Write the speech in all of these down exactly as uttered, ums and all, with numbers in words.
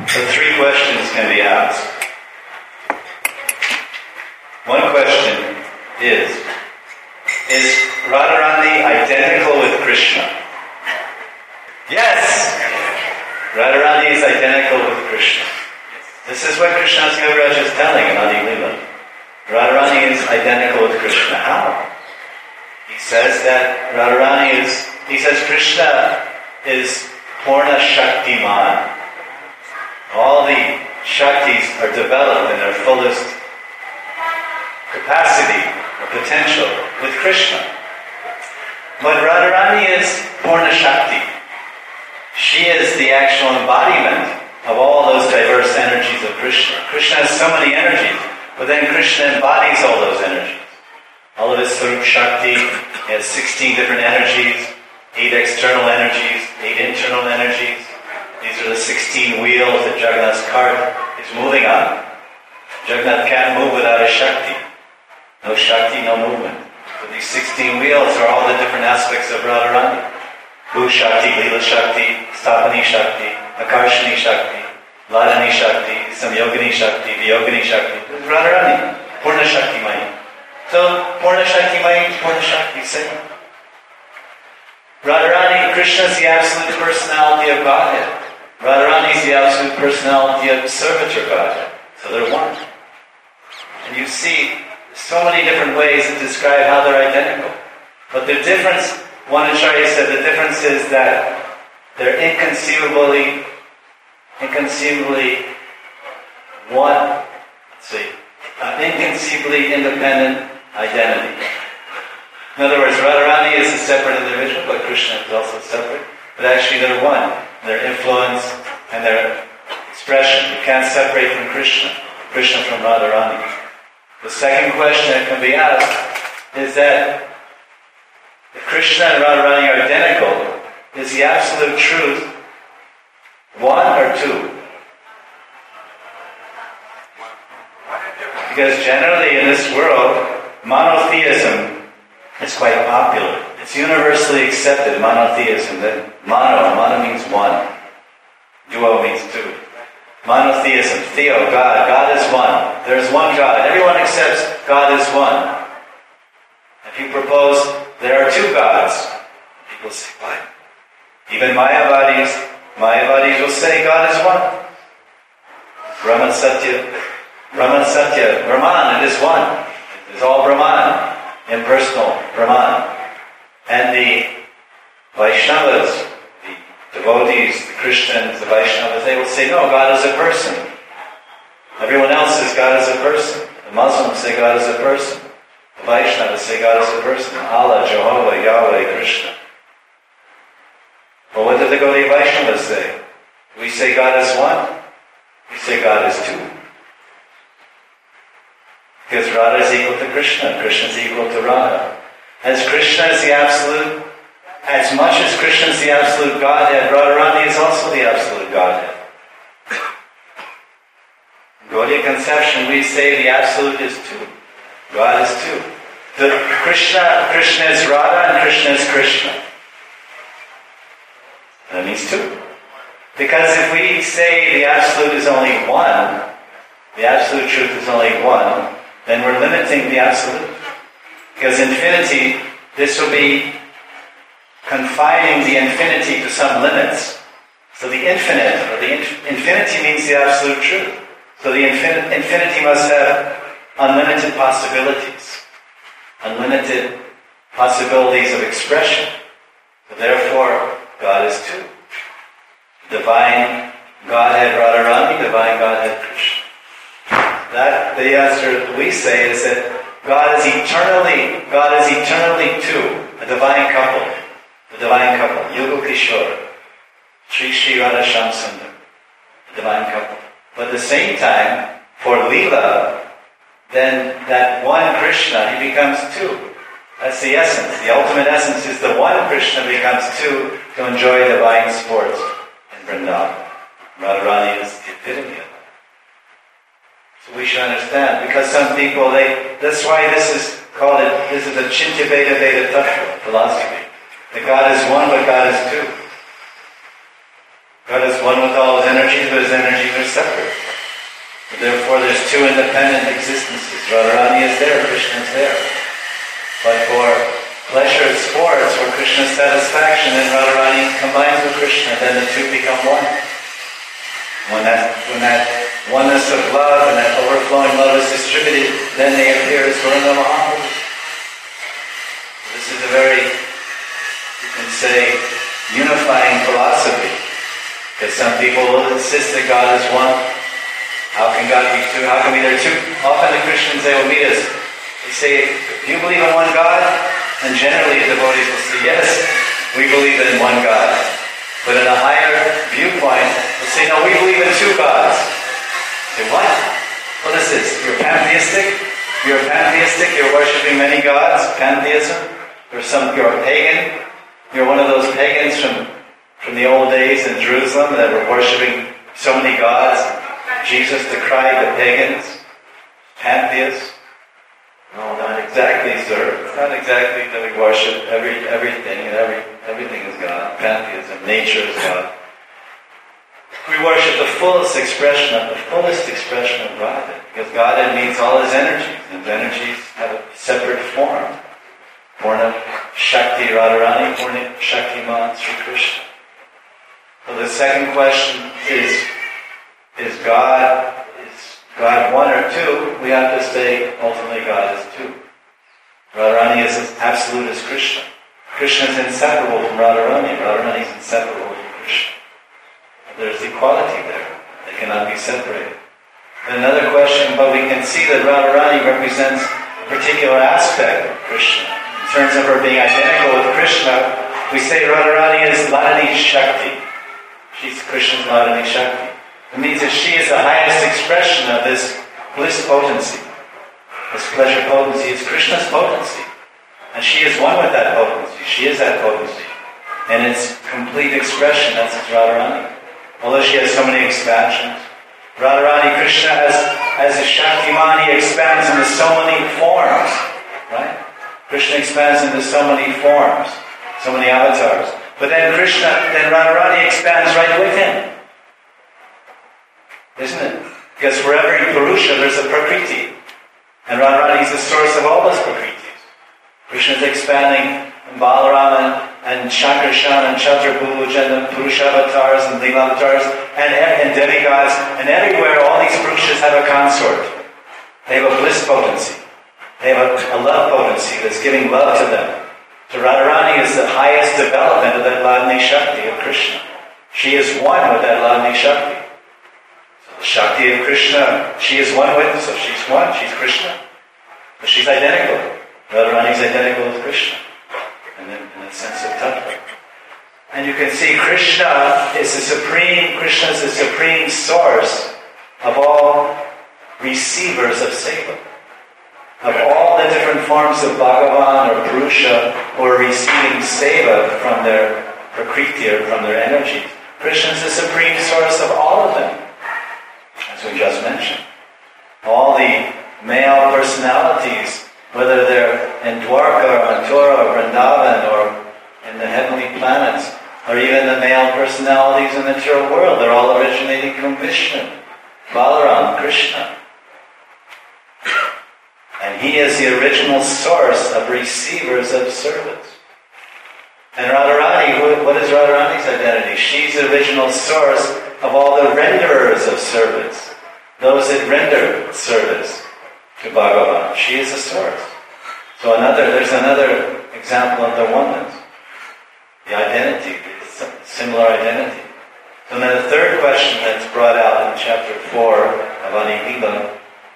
So three questions can be asked. One question is, is Radharani identical with Krishna? Yes! Radharani is identical with Krishna. This is what Krishna's Kaviraj is telling in Adi Leela. Radharani is identical with Krishna. How? He says that Radharani is, he says Krishna is Purna Shaktiman. All the Shaktis are developed in their fullest capacity or potential with Krishna. But Radharani is Purna Shakti. She is the actual embodiment of all those diverse energies of Krishna. Krishna has so many energies, but then Krishna embodies all those energies. All of his Sarup Shakti, he has sixteen different energies, eight external energies, eight internal energies. These are the sixteen wheels that Jagannath's cart is moving on. Jagannath can't move without a Shakti. No Shakti, no movement. But these sixteen wheels are all the different aspects of Radharani. Bhu Shakti, Leela Shakti, Stapani Shakti, Akarshani Shakti, Ladani Shakti, Samyogini Shakti, Viyogini Shakti. This is Radharani, Purna Shakti Mayi. So, Purna Shakti Mayi, Purna Shakti, same. Radharani, Krishna is the absolute personality of Godhead. Radharani is the absolute personality of Servitor Godhead. So they're one. And you see so many different ways to describe how they're identical. But the difference, one Acharya said, the difference is that they're inconceivably, inconceivably one, let's see, an inconceivably independent identity. In other words, Radharani is a separate individual, but Krishna is also separate. But actually they're one. Their influence and their expression. You can't separate from Krishna, Krishna from Radharani. The second question that can be asked is that if Krishna and Radharani are identical, is the absolute truth one or two? Because generally in this world, monotheism is quite popular. It's universally accepted, monotheism, that mono, mono means one. Duo means two. Monotheism, theo, God, God is one. There is one God. Everyone accepts God is one. If you propose there are two gods, people say, what? Even Mayavadis, Mayavadis will say God is one. Brahman Satya, Brahman Satya, Brahman, it is one. It is all Brahman, impersonal Brahman. And the Vaishnavas, the devotees, the Christians, the Vaishnavas, they will say, no, God is a person. Everyone else says God is a person. The Muslims say God is a person. The Vaishnavas say God is a person. Allah, Jehovah, Yahweh, Krishna. Well, what did the Gaudiya Vaishnavas say? We say God is one. We say God is two. Because Radha is equal to Krishna. Krishna is equal to Radha. As Krishna is the absolute, as much as Krishna is the absolute Godhead, Radharani is also the absolute Godhead. In Gaudiya conception, we say the absolute is two. God is two. The Krishna, Krishna is Radha and Krishna is Krishna. That means two. Because if we say the absolute is only one, the absolute truth is only one, then we're limiting the absolute. Because infinity, this will be confining the infinity to some limits. So the infinite, or the inf- infinity means the absolute truth. So the infin- infinity must have unlimited possibilities, unlimited possibilities of expression. So therefore, God is two. Divine Godhead Radharani, Divine Godhead Krishna. That, the answer we say is that God is eternally, God is eternally two, a divine couple, a divine couple, Yugal Kishore, Sri Sri Radha Shyam Sundar, a divine couple. But at the same time, for Leela, then that one Krishna, he becomes two. That's the essence. The ultimate essence is the one Krishna becomes two to enjoy divine sports in Vrindavan. Radharani is the epitome of that. So we should understand, because some people, they, that's why this is called it, this is a Chintya Veda Veda Tattva philosophy. That God is one, but God is two. God is one with all his energies. energies, but his energies are separate. Therefore, there's two independent existences. Radharani is there, Krishna is there. But for pleasure sports, for Krishna's satisfaction, then Radharani combines with Krishna, then the two become one. When that, when that oneness of love and that overflowing love is distributed, then they appear as Vrinda Mahaprabhu. This is a very, you can say, unifying philosophy. Because some people will insist that God is one. How can God be two? How can be there two? Often the Christians, they will meet us. They say, do you believe in one God? And generally the devotees will say, yes, we believe in one God. But in a higher viewpoint, they'll say, no, we believe in two gods. Say, what? What is this? You're pantheistic? You're pantheistic? You're worshipping many gods? Pantheism? You're some, you're a pagan? You're one of those pagans from, from the old days in Jerusalem that were worshipping so many gods. Jesus decried the pagans, pantheists. No, not exactly, sir. It's not exactly that we worship every everything and every everything is God. Pantheism, nature is God. We worship the fullest expression of the fullest expression of Godhead, because Godhead needs all his energies, and his energies have a separate form. Purna Shakti Radharani, Purna Shakti Man Sri Krishna. So the second question is, is God is God one or two? We have to say ultimately God is two. Radharani is as absolute as Krishna. Krishna is inseparable from Radharani. Radharani is inseparable from Krishna. There's equality there. They cannot be separated. And another question, but we can see that Radharani represents a particular aspect of Krishna. In terms of her being identical with Krishna, we say Radharani is Ladani Shakti. She's Krishna's Ladani Shakti. It means that she is the highest expression of this bliss potency. This pleasure potency is Krishna's potency. And she is one with that potency. She is that potency. And its complete expression, that's its Radharani. Although she has so many expansions. Radharani, Krishna, as, as a Shaktiman, he expands into so many forms. Right? Krishna expands into so many forms, so many avatars. But then Krishna, then Radharani expands right with him. Isn't it? Because for every Purusha, there's a Prakriti. And Radharani is the source of all those Prakritis. Krishna is expanding in Balarama and Shankarshan and Chaturabhuj and the Purusha avatars and Leela avatars and, and demigods. And everywhere, all these Purushas have a consort. They have a bliss potency. They have a, a love potency that's giving love to them. So Radharani is the highest development of that Ladani Shakti of Krishna. She is one with that Ladani Shakti. So the Shakti of Krishna, she is one with, so she's one, she's Krishna. But she's identical. Radharani is identical with Krishna. And in, in the sense of Tattva. And you can see Krishna is the supreme, Krishna is the supreme source of all receivers of seva. Of all the different forms of Bhagavan or Purusha who are receiving seva from their Prakriti or from their energies, Krishna is the supreme source of all of them. As we just mentioned. All the male personalities, whether they're in Dwarka or Mathura or Vrindavan or in the heavenly planets, or even the male personalities in the material world, they're all originating from Vishnu, Balaram, Krishna. And he is the original source of receivers of service. And Radharani, who, what is Radharani's identity? She's the original source of all the renderers of service. Those that render service to Bhagavan. She is the source. So another, there's another example of the oneness. The identity, the similar identity. So then the third question that's brought out in chapter four of Anihila,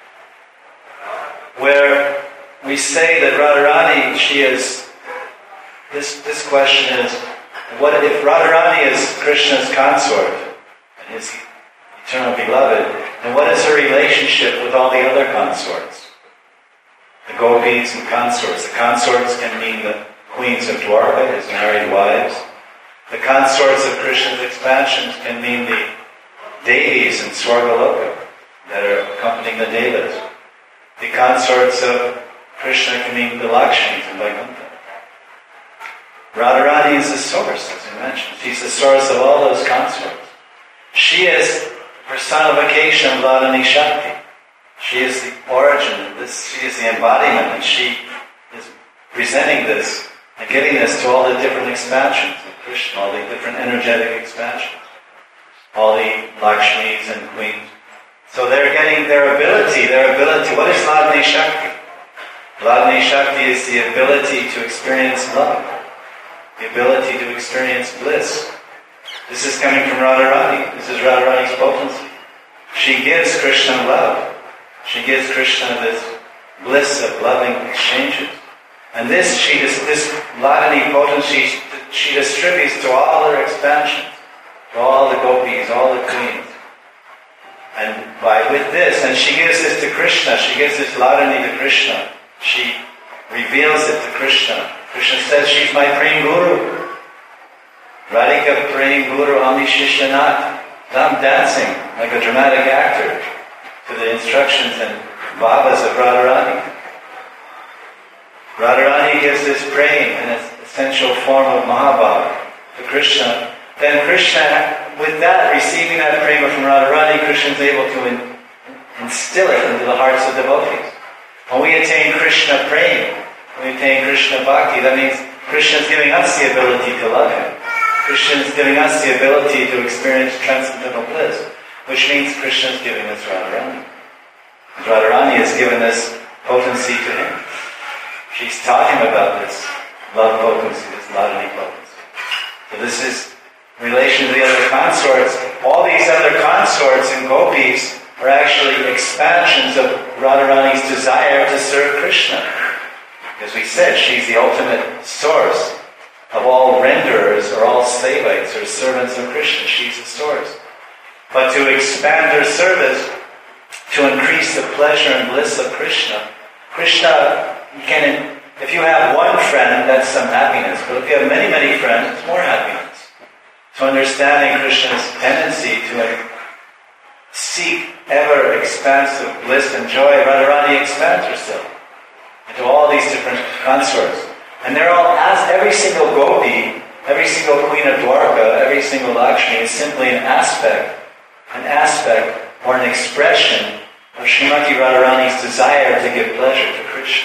where we say that Radharani, she is, this, this question is, what if Radharani is Krishna's consort, and his eternal beloved, and what is her relationship with all the other consorts? The gopis and consorts. The consorts can mean the queens of Dwarka, his married wives. The consorts of Krishna's expansions can mean the deities in Swargaloka that are accompanying the devas. The consorts of Krishna can mean the Lakshmis in Vaikuntha. Radharani is the source, as I mentioned. She's the source of all those consorts. She is personification of Ladini Shakti. She is the origin of this, she is the embodiment, and she is presenting this and giving this to all the different expansions of Krishna, all the different energetic expansions, all the Lakshmis and Queens. So they're getting their ability, their ability. What is Ladini Shakti? Ladini Shakti is the ability to experience love, the ability to experience bliss. This is coming from Radharani. This is Radharani's potency. She gives Krishna love. She gives Krishna this bliss of loving exchanges. And this, she this Ladini potency, she distributes to all her expansions, to all the gopis, all the queens. And by with this, and she gives this to Krishna, she gives this Ladini to Krishna. She reveals it to Krishna. Krishna says, she's my Prem Guru. Radhika Prem Guru Ami Shishyanat. I'm dancing like a dramatic actor to the instructions and bhavas of Radharani. Radharani gives this prem in its essential form of Mahabhava to Krishna. Then Krishna, with that, receiving that prema from Radharani, Krishna is able to in, instill it into the hearts of devotees. When we attain Krishna prem, when we attain Krishna bhakti, that means Krishna is giving us the ability to love Him. Krishna is giving us the ability to experience transcendental bliss, which means Krishna is giving us Radharani. Radharani has given this potency to Him. She's taught Him about this love potency, this Ladini potency. So this is in relation to the other consorts. All these other consorts and gopis are actually expansions of Radharani's desire to serve Krishna. As we said, she's the ultimate source of all renderers or all slavites or servants of Krishna. She's the source. But to expand her service, to increase the pleasure and bliss of Krishna, Krishna can, if you have one friend, that's some happiness. But if you have many, many friends, it's more happiness. So understanding Krishna's tendency to seek ever expansive bliss and joy, Radharani expands herself into all these different consorts. And they're all, as every single gopi, every single queen of Dwarka, every single Lakshmi is simply an aspect, an aspect or an expression of Srimati Radharani's desire to give pleasure to Krishna.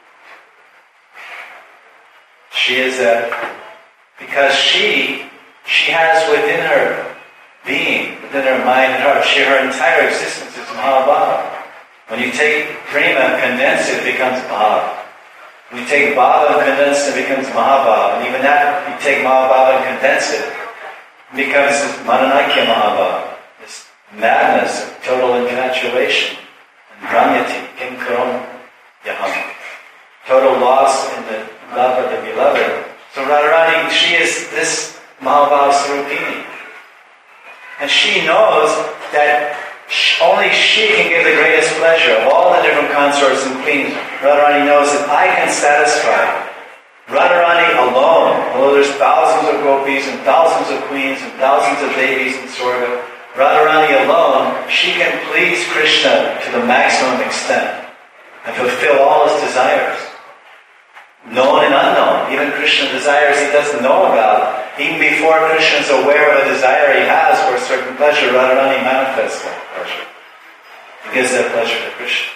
She is a, because she, she has within her being, within her mind and heart, she, her entire existence is Mahabhava. When you take prema and condense it, it becomes bhava. When you take bhava and condense it, it becomes Mahabhava. And even that, you take Mahabhava and condense it, it becomes this Mananakya Mahabhava, this madness of total infatuation. And Brahmyati, Kim Karom Yaham. Total loss in the love of the beloved. So Radharani, she is this Mahabhava Sarupini. And she knows that only she can give the greatest pleasure of all the different consorts and queens. Radharani knows that I can satisfy. Radharani alone, although there's thousands of gopis and thousands of queens and thousands of devis in Swarga, Radharani alone, she can please Krishna to the maximum extent and fulfill all his desires. Known and unknown. Even Krishna desires he doesn't know about. Even before Krishna is aware of a desire he has for a certain pleasure, Radharani manifests that pleasure. He gives that pleasure to Krishna.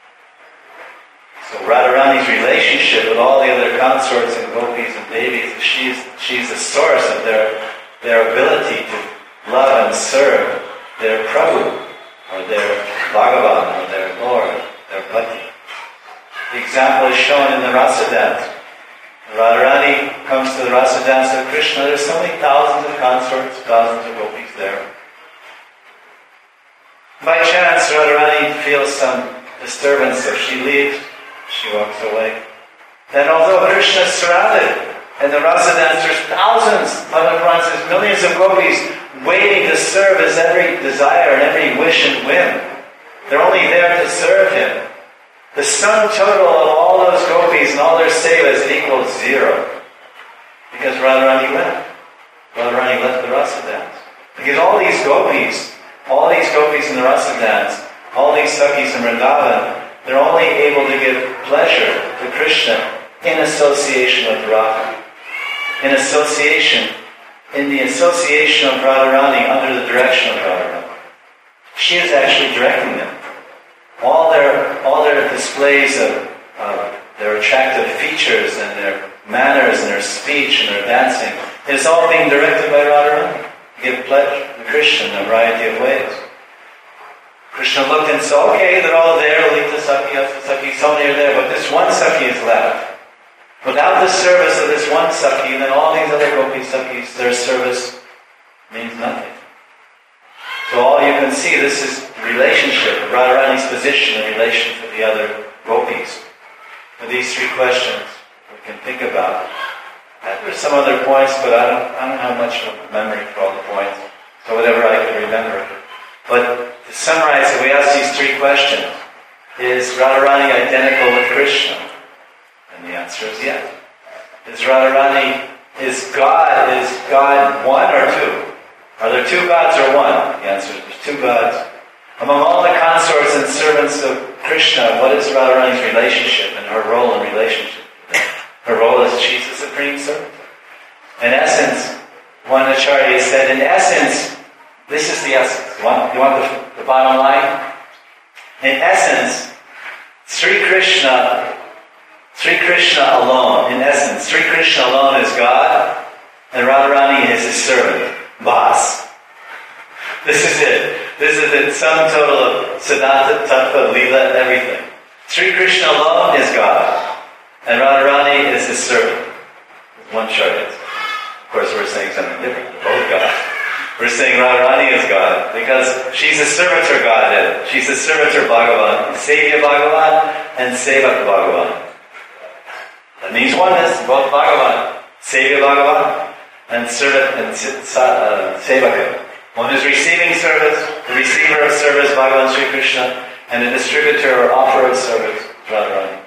So Radharani's relationship with all the other consorts and gopis and devis, she's, she's the source of their, their ability to love and serve their Prabhu, or their Bhagavan, or their Lord, their Pati. The example is shown in the Rasa dance. Radharani comes to the Rasa dance of Krishna. There's so many thousands of consorts, thousands of gopis there. By chance, Radharani feels some disturbance, so she leaves. She walks away. Then although Krishna is surrounded, and the Rasa dance, there's thousands, Bhagavad Puran says, millions of gopis waiting to serve his every desire and every wish and whim. They're only there to serve him. The sum total of all those gopis and all their sevas equals zero. Because Radharani left. Radharani left the Rasa dance. Because all these gopis, all these gopis in the Rasa dance, all these Sakhis in Vrindavan, they're only able to give pleasure to Krishna in association with Radha. In association in the association of Radharani under the direction of Radharani. She is actually directing them. All their all their displays of uh, their attractive features and their manners and their speech and their dancing is all being directed by Radharani to give pleasure to Krishna in a variety of ways. Krishna looked and saw, okay, they're all there, Lalita Sakhi, Asta Sakhi, so many are there, but this one Sakhi is left. Without the service of this one Sakhi, then all these other Gopi Sakhis, their service means nothing. So all you can see, this is the relationship, Radharani's position in relation to the other Gopis. With these three questions we can think about. And there's some other points, but I don't, I don't have much of a memory for all the points. So whatever I can remember. But to summarize, if we ask these three questions, is Radharani identical with Krishna? And the answer is yes. Is Radharani, is God, is God one or two? Are there two gods or one? The answer is there's two gods. Among all the consorts and servants of Krishna, what is Radharani's relationship and her role in relationship? Her role is she's the supreme servant. In essence, one Acharya said, in essence, this is the essence. You want, you want the, the bottom line? In essence, Sri Krishna, Sri Krishna alone, in essence, Sri Krishna alone is God, and Radharani is his servant, boss. This is it. This is the sum total of Siddhanta, Tattva, Leela, everything. Sri Krishna alone is God, and Radharani is his servant. One chariot. Of course, we're saying something different. They're both God. We're saying Radharani is God because she's a servitor Godhead. She's a servitor Bhagavan, Sevya Bhagavan, and Sevak Bhagavan. That means oneness, both Bhagavan, Sevya Bhagavan, and servant and uh, Sevaka. One is receiving service, the receiver of service, Bhagavan Sri Krishna, and the distributor or offerer of service, Radharani.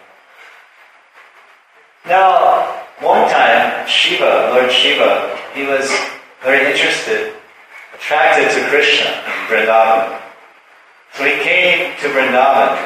Now, one time, Shiva, Lord Shiva, he was very interested, attracted to Krishna in Vrindavan. So he came to Vrindavan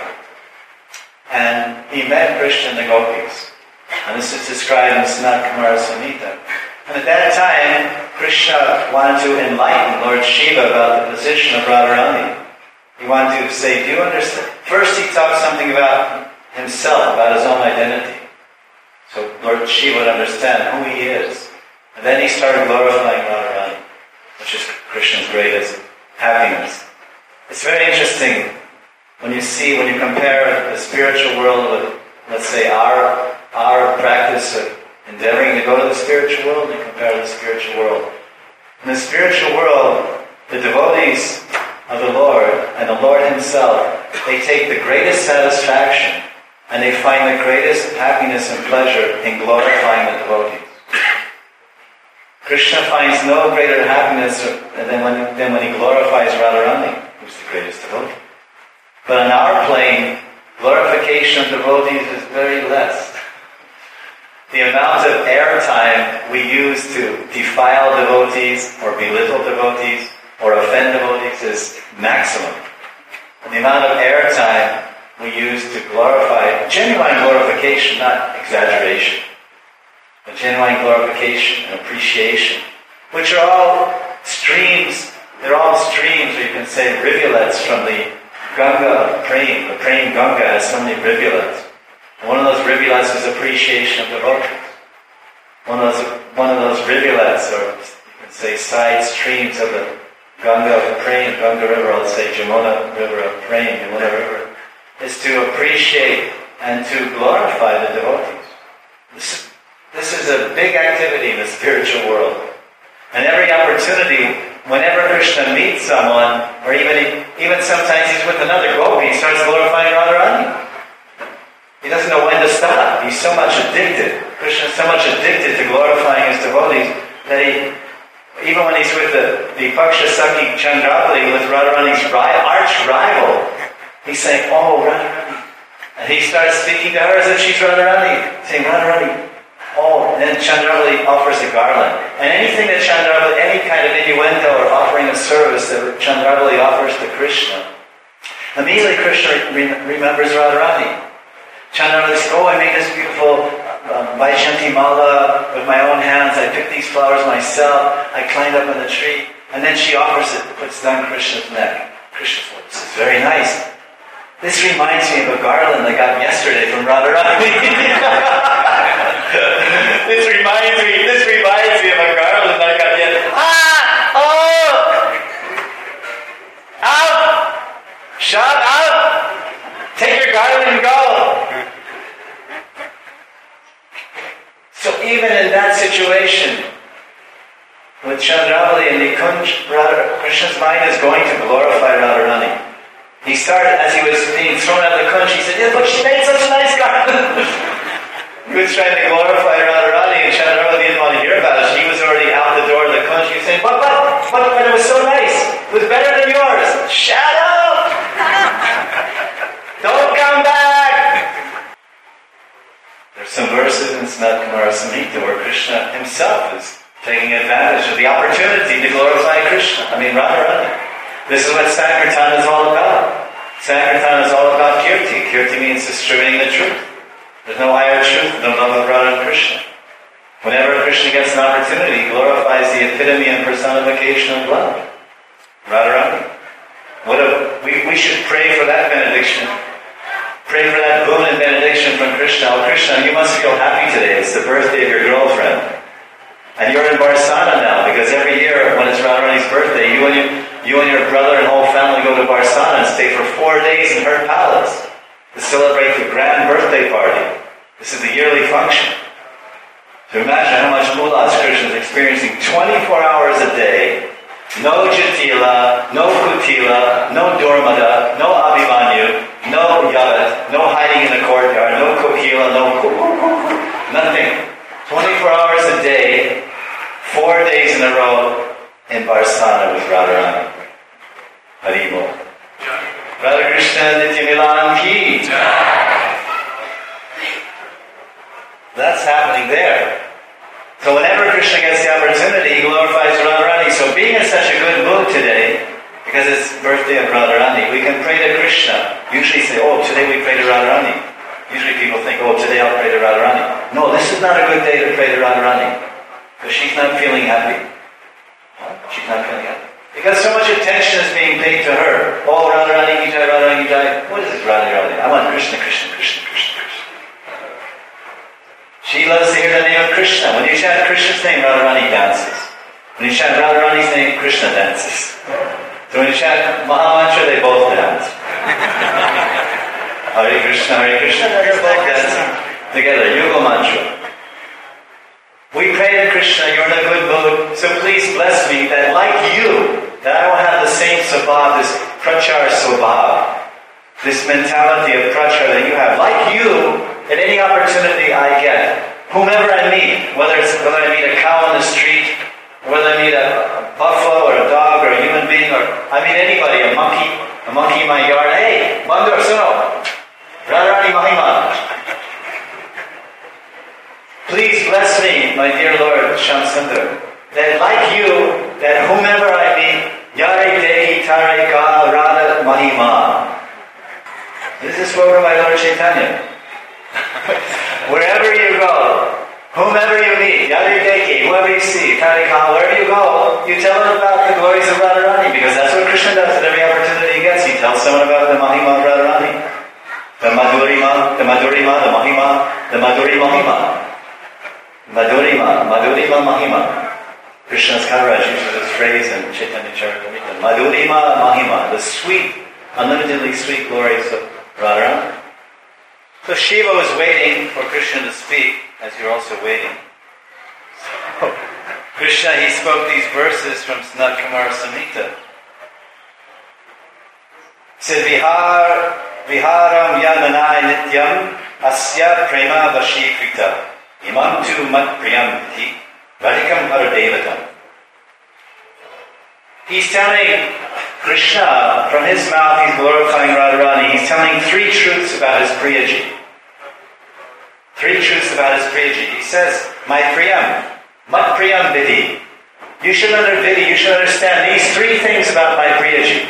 and he met Krishna and the Gopis. And this is described in Sanat Kumara Samhita. And at that time, Krishna wanted to enlighten Lord Shiva about the position of Radharani. He wanted to say, do you understand? First he talked something about himself, about his own identity. So Lord Shiva would understand who he is. And then he started glorifying Radharani, which is Krishna's greatest happiness. It's very interesting when you see, when you compare the spiritual world with, let's say, our our practice of endeavoring to go to the spiritual world, and compare the spiritual world. In the spiritual world, the devotees of the Lord and the Lord himself, they take the greatest satisfaction and they find the greatest happiness and pleasure in glorifying the devotees. Krishna finds no greater happiness than when, than when he glorifies Radharani, who's the greatest devotee. But on our plane, glorification of devotees is very less. The amount of airtime we use to defile devotees or belittle devotees or offend devotees is maximum. And the amount of airtime we use to glorify, genuine glorification, not exaggeration, but genuine glorification and appreciation, which are all streams, they're all streams, or you can say rivulets from the Ganga of Prem. The Prem Ganga has so many rivulets. And one of those rivulets is appreciation of devotees. One of those, one of those rivulets, or you can say side streams of the Ganga of Prem, Ganga River, let's say Jamuna River of Prem, Yamuna River, is to appreciate and to glorify the devotees. This, this is a big activity in the spiritual world. And every opportunity, whenever Krishna meets someone, or even even sometimes he's with another gopi, he starts glorifying Radharani. He doesn't know when to stop. He's so much addicted. Krishna is so much addicted to glorifying his devotees that he, even when he's with the, the Paksha Sakhi Chandravali, with Radharani's arch rival, he's saying, oh, Radharani. And he starts speaking to her as if she's Radharani, saying, Radharani. Oh, and then Chandravali offers a garland. And anything that Chandravali, any kind of innuendo or offering of service that Chandravali offers to Krishna, immediately Krishna re- remembers Radharani. Chandravali says, oh, I made this beautiful um, Vaishyanti Mala with my own hands. I picked these flowers myself. I climbed up on the tree. And then she offers it, puts it on Krishna's neck. Krishna says, this is very nice. This reminds me of a garland I got yesterday from Radharani. This reminds me, this reminds me of a garland I got yesterday. Ah! Oh! Out! Shut up! Take your garland and go! So even in that situation, with Chandravali and Nikunj, Krishna's mind is going to glorify Radharani. He started, as he was being thrown out of the Kunj, he said, yeah, look, she made such a nice garland. He was trying to glorify Radharani, and Chandravali didn't want to hear about it. He was already out the door of the Kunj. He was saying, but, but, but, but it was so nice. It was better than yours. Shut up! Don't come back! There's some verses in Sanat Kumara Samhita where Krishna himself is taking advantage of the opportunity to glorify Krishna. I mean, Radharani. This is what Sankirtan is all about. Sankirtan is all about Kirti. Kirti means distributing the truth. There's no higher truth than the love of Radha and Krishna. Whenever Krishna gets an opportunity, he glorifies the epitome and personification of love. Radharani. What a, we, we should pray for that benediction. Pray for that boon and benediction from Krishna. Oh, Krishna, you must feel happy today. It's the birthday of your girlfriend. And you're in Barsana now, because every year when it's Radharani's birthday, you and, you, you and your brother and whole family go to Barsana and stay for four days in her palace to celebrate the grand birthday party. This is the yearly function. So imagine how much Mulas Krishna is experiencing twenty-four hours a day. No Jatila, no Kutila, no Dormada, no Abhimanyu, no Yavat, no hiding in the courtyard, no Kokila, no nothing. twenty-four hours a day, four days in a row in Barsana with Radharani. Haribol. Radha Krishna Nitya Milan Ki. That's happening there. So whenever Krishna gets the opportunity, he glorifies Radharani. So being in such a good mood today, because it's the birthday of Radharani, we can pray to Krishna. Usually say, oh, today we pray to Radharani. Usually people think, oh, today I'll pray to Radharani. No, this is not a good day to pray to Radharani. Because she's not feeling happy. She's not feeling happy. Because so much attention is being paid to her. Oh, Radharani, Jai, Radharani, Jai. What is this Radharani? I want Krishna, Krishna, Krishna, Krishna, Krishna. She loves to hear the name of Krishna. When you chant Krishna's name, Radharani dances. When you chant Radharani's name, Krishna dances. So when you chant Mahamantra, they both dance. Hare Krishna, Hare Krishna, they're both dancing together. Yuga Mantra. We pray to Krishna, you're in a good mood, so please bless me that like you, that I will have the same sabhav, this prachar sabhav, this mentality of prachar that you have. Like you, at any opportunity I get, whomever I meet, whether it's whether I meet a cow on the street, or whether I meet a, a buffalo or a dog or a human being, or I meet anybody, a monkey, a monkey in my yard, hey, Bandhu, suno, Radharani Mahima. Please bless me, my dear Lord Shamsundar, that like you, that whomever I meet, Yare Dehi Tare Ka Radha Mahima. This is spoken by Lord Chaitanya. Wherever you go, whomever you meet, Yare Dehi, whoever you see, Tare Ka, wherever you go, you tell them about the glories of Radharani, because that's what Krishna does at every opportunity he gets. He tells someone about the Mahima of Radharani. The Madhurima, the Madhurima, the Mahima, the Madhuri Mahima. Madhurima, Madhurima Mahima. Krishna's Kaviraj uses this phrase in Chaitanya Charitamrita. Madhurima Mahima, the sweet, unlimitedly sweet glories of Radharani. So Shiva was waiting for Krishna to speak, as you're also waiting. So, Krishna, he spoke these verses from Sanat Kumara Samhita. He said, Vihar, Viharam Yananai Nityam Asya Prema Vashikrita. Imam tu mat priyam iti radhikam haradevatam. He's telling Krishna, from his mouth he's glorifying Radharani, he's telling three truths about his Priyaji. Three truths about his Priyaji. He says, my priyam, mat priyam vidhi. You should under vidhi, you should understand these three things about my Priyaji.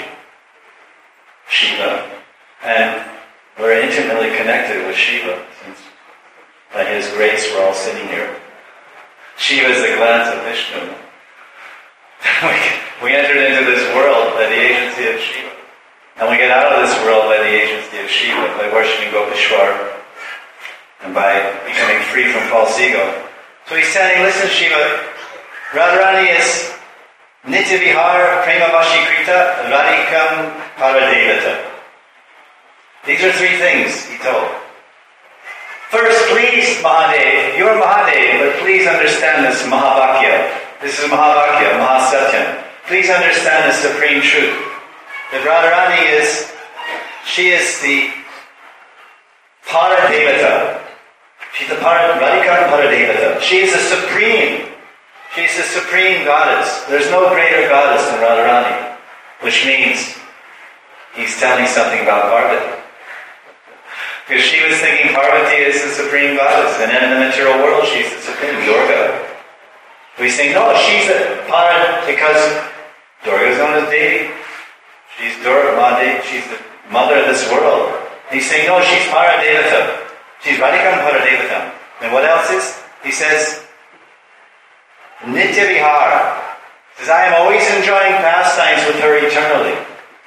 Shiva. And we're intimately connected with Shiva, since by His grace, we're all sitting here. Shiva is the glance of Vishnu. we, we entered into this world by the agency of Shiva. And we get out of this world by the agency of Shiva, by worshipping Gopeshwar, and by becoming free from false ego. So he's saying, listen Shiva, Radharani is Nitya Vihar Prema Vashikrita Radhikam Paradevata. These are three things he told. First, please Mahadev, you're Mahadev, but please understand this Mahavakya. This is Mahavakya, Mahasatyam. Please understand the supreme truth. That Radharani is, she is the Paradevata. She's the Para, Radhikam Paradevata. She is the supreme. She's the supreme goddess. There's no greater goddess than Radharani. Which means he's telling something about Parvati. Because she was thinking Parvati is the supreme goddess, and then in the material world she's the supreme Durga. We say, no, she's a Parvati because Durga is known as Devi. She's Durga, Mahadevi, she's the mother of this world. He's saying, no, she's Paradevata. She's Radhikam Paradevata. And what else is? He says, Nitya Vihara. He says, I am always enjoying pastimes with her eternally.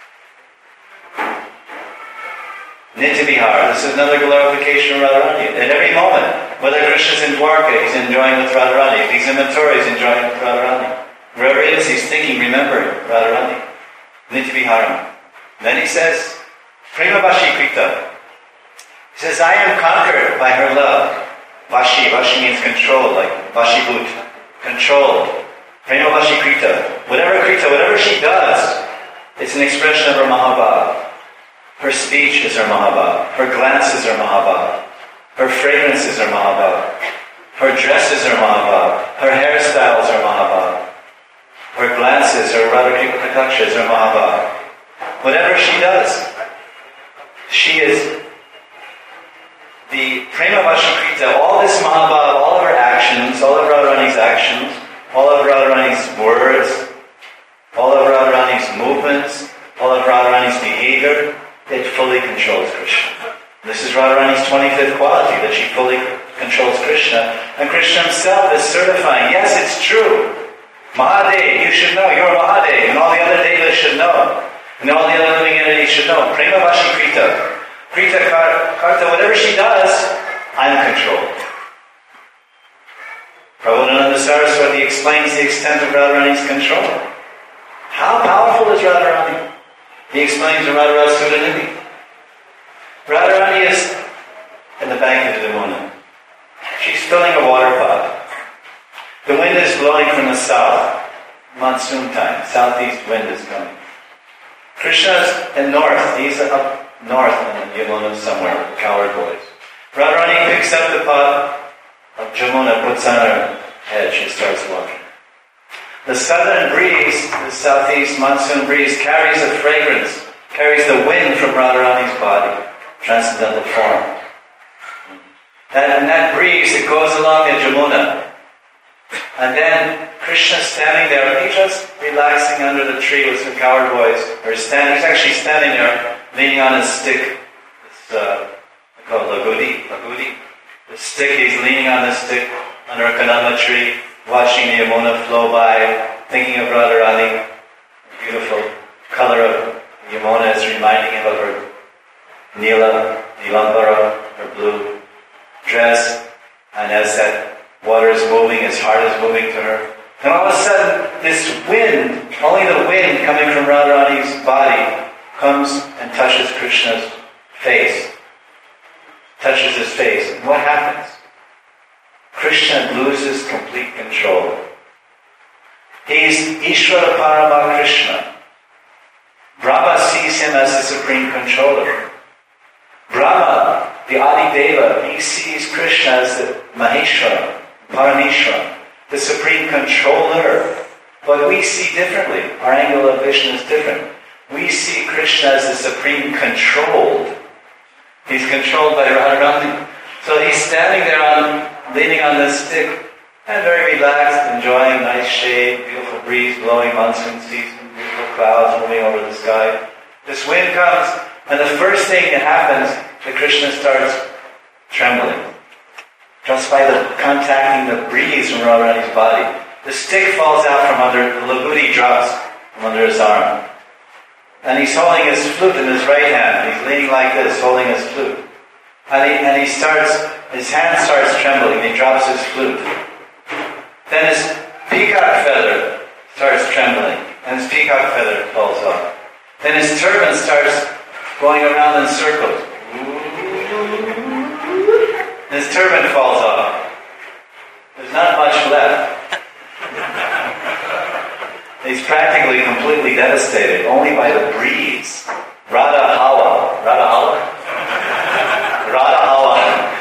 Nitya Vihara. This is another glorification of Radharani. At every moment, whether Krishna's in Dwarka, he's enjoying with Radharani. If he's in Mathura, he's enjoying with Radharani. Wherever it is, he's thinking, remembering Radharani. Nitya Vihara. Then he says, Prema Vashikrita. He says, I am conquered by her love. Vashi. Vashi means control, like Vashibhut. Controlled. Prema Vashikrita. Whatever Krita, whatever she does, it's an expression of her Mahabhav. Her speech is her Mahabhav. Her glances are Mahabhav. Her fragrances are Mahabhav. Her dresses are Mahabhav. Her hairstyles are Mahabhav. Her glances, her Radhakripa Katakshas are Mahabhav. Whatever she does, she is the Prema Vashikrita. All this Mahabhav, all of her actions, all of Radharani's actions, all of Radharani's words, all of Radharani's movements, all of Radharani's behavior, it fully controls Krishna. This is Radharani's twenty-fifth quality, that she fully controls Krishna. And Krishna himself is certifying, yes, it's true. Mahadev, you should know, you're Mahadev, and all the other devas should know. And all the other living entities should know. Prema Vashikrita. Krita Karta, whatever she does, I'm controlled. Prabhupada Saraswati explains the extent of Radharani's control. How powerful is Radharani? He explains in Radharani Sudhanidhi. Radharani is in the bank of Yamuna. She's filling a water pot. The wind is blowing from the south. Monsoon time. Southeast wind is coming. Krishna's in north. He's up north in Yamuna somewhere. Coward boys. Radharani picks up the pot of Jamuna, puts on her head. She starts walking. The southern breeze, the southeast monsoon breeze, carries a fragrance, carries the wind from Radharani's body, transcendental form. And in that breeze, it goes along the Jamuna. And then Krishna standing there, he's just relaxing under the tree with some coward boys. Or standing, he's actually standing there, leaning on his stick. It's uh, called Lagudi. Lagudi. The stick, he's leaning on the stick under a Kadamba tree, watching the Yamuna flow by, thinking of Radharani. The beautiful color of Yamuna is reminding him of her Nila, Nilambara, her blue dress. And as that water is moving, his heart is moving to her. And all of a sudden, this wind, only the wind coming from Radharani's body, comes and touches Krishna's face. Touches his face. And what happens? Krishna loses complete control. He is Ishvara Parama Krishna. Brahma sees him as the supreme controller. Brahma, the Adideva, he sees Krishna as the Maheshwara, Parameshwara, the supreme controller. But we see differently. Our angle of vision is different. We see Krishna as the supreme controlled. He's controlled by Radharani. So he's standing there on, leaning on this stick, and very relaxed, enjoying nice shade, beautiful breeze blowing, monsoon season, beautiful clouds moving over the sky. This wind comes, and the first thing that happens, that Krishna starts trembling. just by the contacting the breeze from Radharani's body. The stick falls out from under, the labudi drops from under his arm. And he's holding his flute in his right hand. He's leaning like this, holding his flute. And he, and he starts, his hand starts trembling. He drops his flute. Then his peacock feather starts trembling. And his peacock feather falls off. Then his turban starts going around in circles. His turban falls off. There's not much left. He's practically completely devastated, only by the breeze. Radha Hawa. Radha Hawa? Radha Hawa.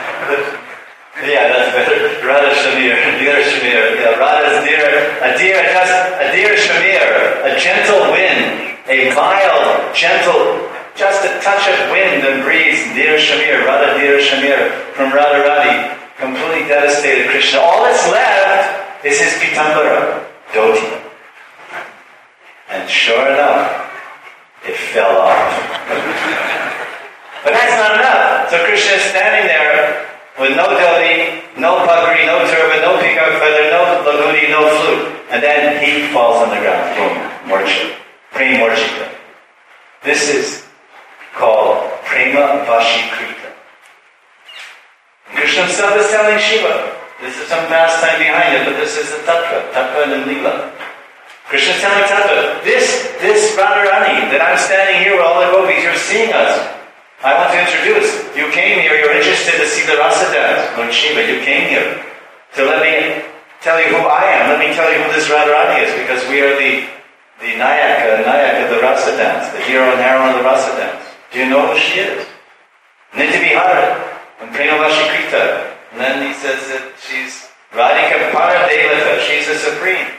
Yeah, that's better. Radha Shamir. Dear Shamir. Yeah, Radha's dear. A dear, just a dear Shamir. A gentle wind. A mild, gentle, just a touch of wind and breeze. Dear Shamir. Radha, dear Shamir. From Radharani. Completely devastated Krishna. All that's left is his Pitambara. Dhoti. And sure enough, it fell off. But that's not enough. So Krishna is standing there with no dhoti, no pagri, no turban, no peacock feather, no lagudi, no flute. And then he falls on the ground. Boom. Morcha. Prema Morchika. This is called Prema Vashikrita. Krishna himself is telling Shiva. This is some pastime behind it, but this is the tattva. Tattva and lila. Krishna is telling Tattva, this, this Radharani, that I'm standing here with all the gopis, you're seeing us. I want to introduce. You came here, you're interested to see the rasa dance. Lord Shiva, you came here to let me tell you who I am. Let me tell you who this Radharani is, because we are the, the Nayaka, Nayak of the rasa dance, the hero and heroine of the rasa dance. Do you know who she is? Nitya Vihara, and Prema Vashikrita. And then he says that she's Radhika Paradevata, she's the supreme.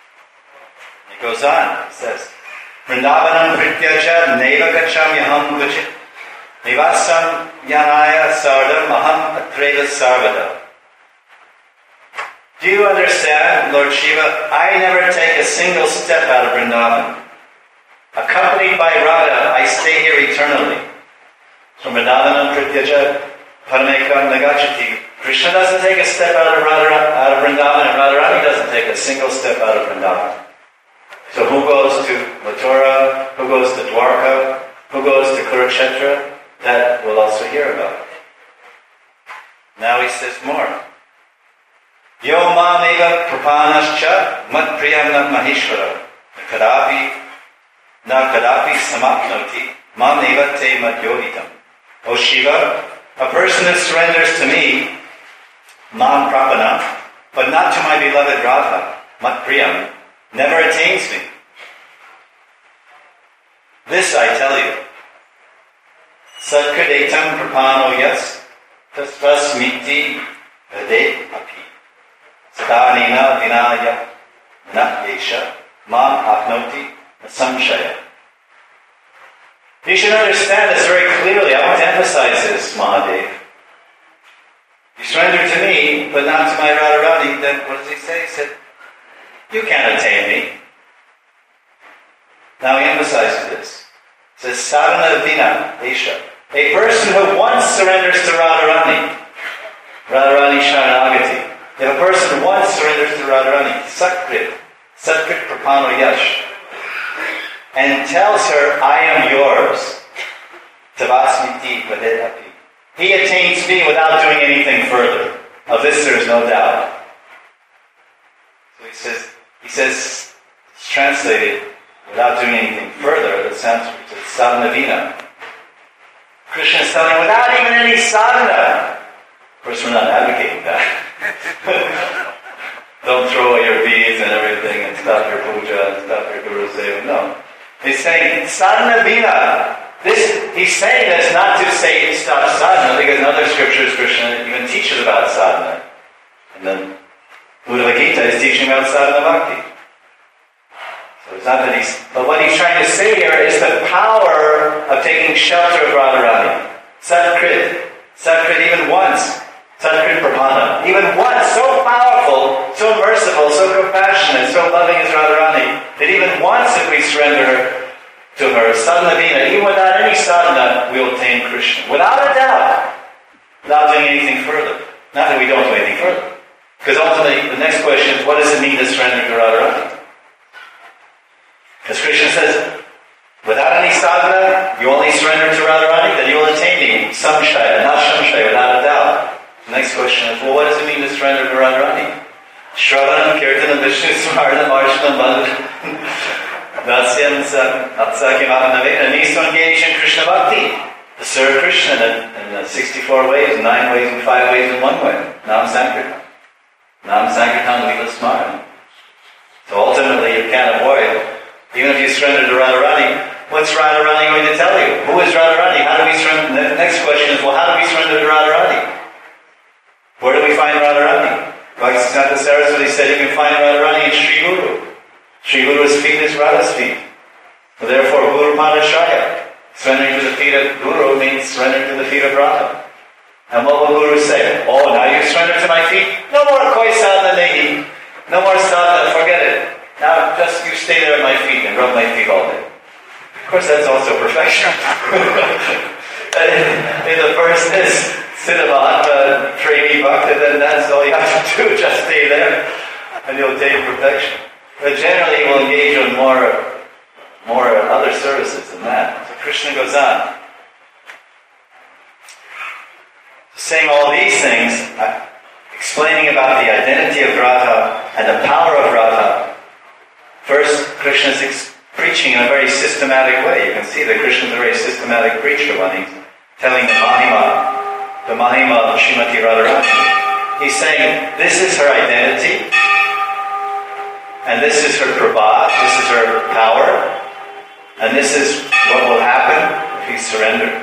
He goes on, he says, Vrindavanam Prityaja Neva Gacham Yaham Gachit Nivasam Yanaya Sardam Maham Atreva Sarvada. Do you understand, Lord Shiva? I never take a single step out of Vrindavan. Accompanied by Radha, I stay here eternally. So Vrindavanam Prityaja Paramekam Nagachati. Krishna doesn't take a step out of, Radha, out of Vrindavan, and Radharani doesn't take a single step out of Vrindavan. So who goes to Mathura, who goes to Dwarka, who goes to Kurukshetra, that we'll also hear about. Now he says more. Yo mameva prapanascha mat priyam na mahishvara kadapi na kadapi samapnoti mameva te madyohitam. O Shiva, a person that surrenders to me, mam prapana, but not to my beloved Radha, mat priyam, never attains me. This I tell you. Satkadetam prapano yas tasvasmiti vade api. Sadanina vinaya na yesha mam apnoti samshaya. You should understand this very clearly. I want to emphasize this, Mahadev. You surrender to me, but not to my Radharani, then what does he say? He said, you can't attain me. Now he emphasizes this. He says, sadhana vina esha. A person who once surrenders to Radharani, Radharani Sharanagati. If a person once surrenders to Radharani, Satkrit, Satkrit Prapano Yash, and tells her, I am yours, Tavasmiti Vadetapi. He attains me without doing anything further. Of this there is no doubt. So he says, he says, it's translated, without doing anything further, the Sanskrit is sadhanavina. Krishna is telling, without even any sadhana. Of course, we're not advocating that. Don't throw away your beads and everything and stop your puja and stop your guru seva. No. He's saying, sadhana vina. This, he's saying this not to say stop sadhana, because in other scriptures Krishna even teaches about sadhana. And then Buddha Gita is teaching about sadhana bhakti. So it's not that he's, but what he's trying to say here is the power of taking shelter of Radharani. Satkrit. Satkrit even once. Satkrit Prabhana. Even once, so powerful, so merciful, so compassionate, so loving is Radharani, that even once if we surrender to her, sadhana vina, even without any sadhana, we will attain Krishna. Without a doubt. Without doing anything further. Not that we don't do anything further. Because ultimately, the next question is, what does it mean to surrender to Radharani? As Krishna says, without any sadhana, you only surrender to Radharani, then you will attain me. Samshaya, not Shamshaya, without a doubt. The next question is, well, what does it mean to surrender to Radharani? Shravanam, Kirtanam, Vishnu, Smartanam, Archanam, Bandhanam, Dasyam, Atsakim, Ahanaveta, needs to engage in Krishna Bhakti. To serve Krishna in, in sixty-four ways, nine ways, and five ways, and one way. Nam Sankirtan. Nam Sankirtan, Lila Smaran. So ultimately, you can't avoid, even if you surrender to Radharani, what's Radharani going to tell you? Who is Radharani? How do we surrender? The next question is, well, how do we surrender to Radharani? Where do we find Radharani? Bhaktisiddhanta Saraswati said you can find Radharani in Sri Guru. Sri Guru's feet is Radha's feet. So therefore, Guru Padashaya. Surrendering to the feet of Guru means surrendering to the feet of Radha. And what will Guru say? Oh, now you surrender to my feet? No more koi sadhana nahi. No more sadhana, forget it. Now just you stay there at my feet and rub my feet all day. Of course, that's also perfection. In the first is Siddhamata, Trainee Bhakta, then that's all you have to do, just stay there and you'll attain perfection. But generally we'll engage in more, more other services than that. So Krishna goes on. Saying all these things, explaining about the identity of Radha and the power of Radha. First, Krishna is ex- preaching in a very systematic way. You can see that Krishna is a very systematic preacher when he's telling the Mahima, the Mahima of Srimati Radharani. He's saying, this is her identity, and this is her prabhat, this is her power, and this is what will happen if you surrender.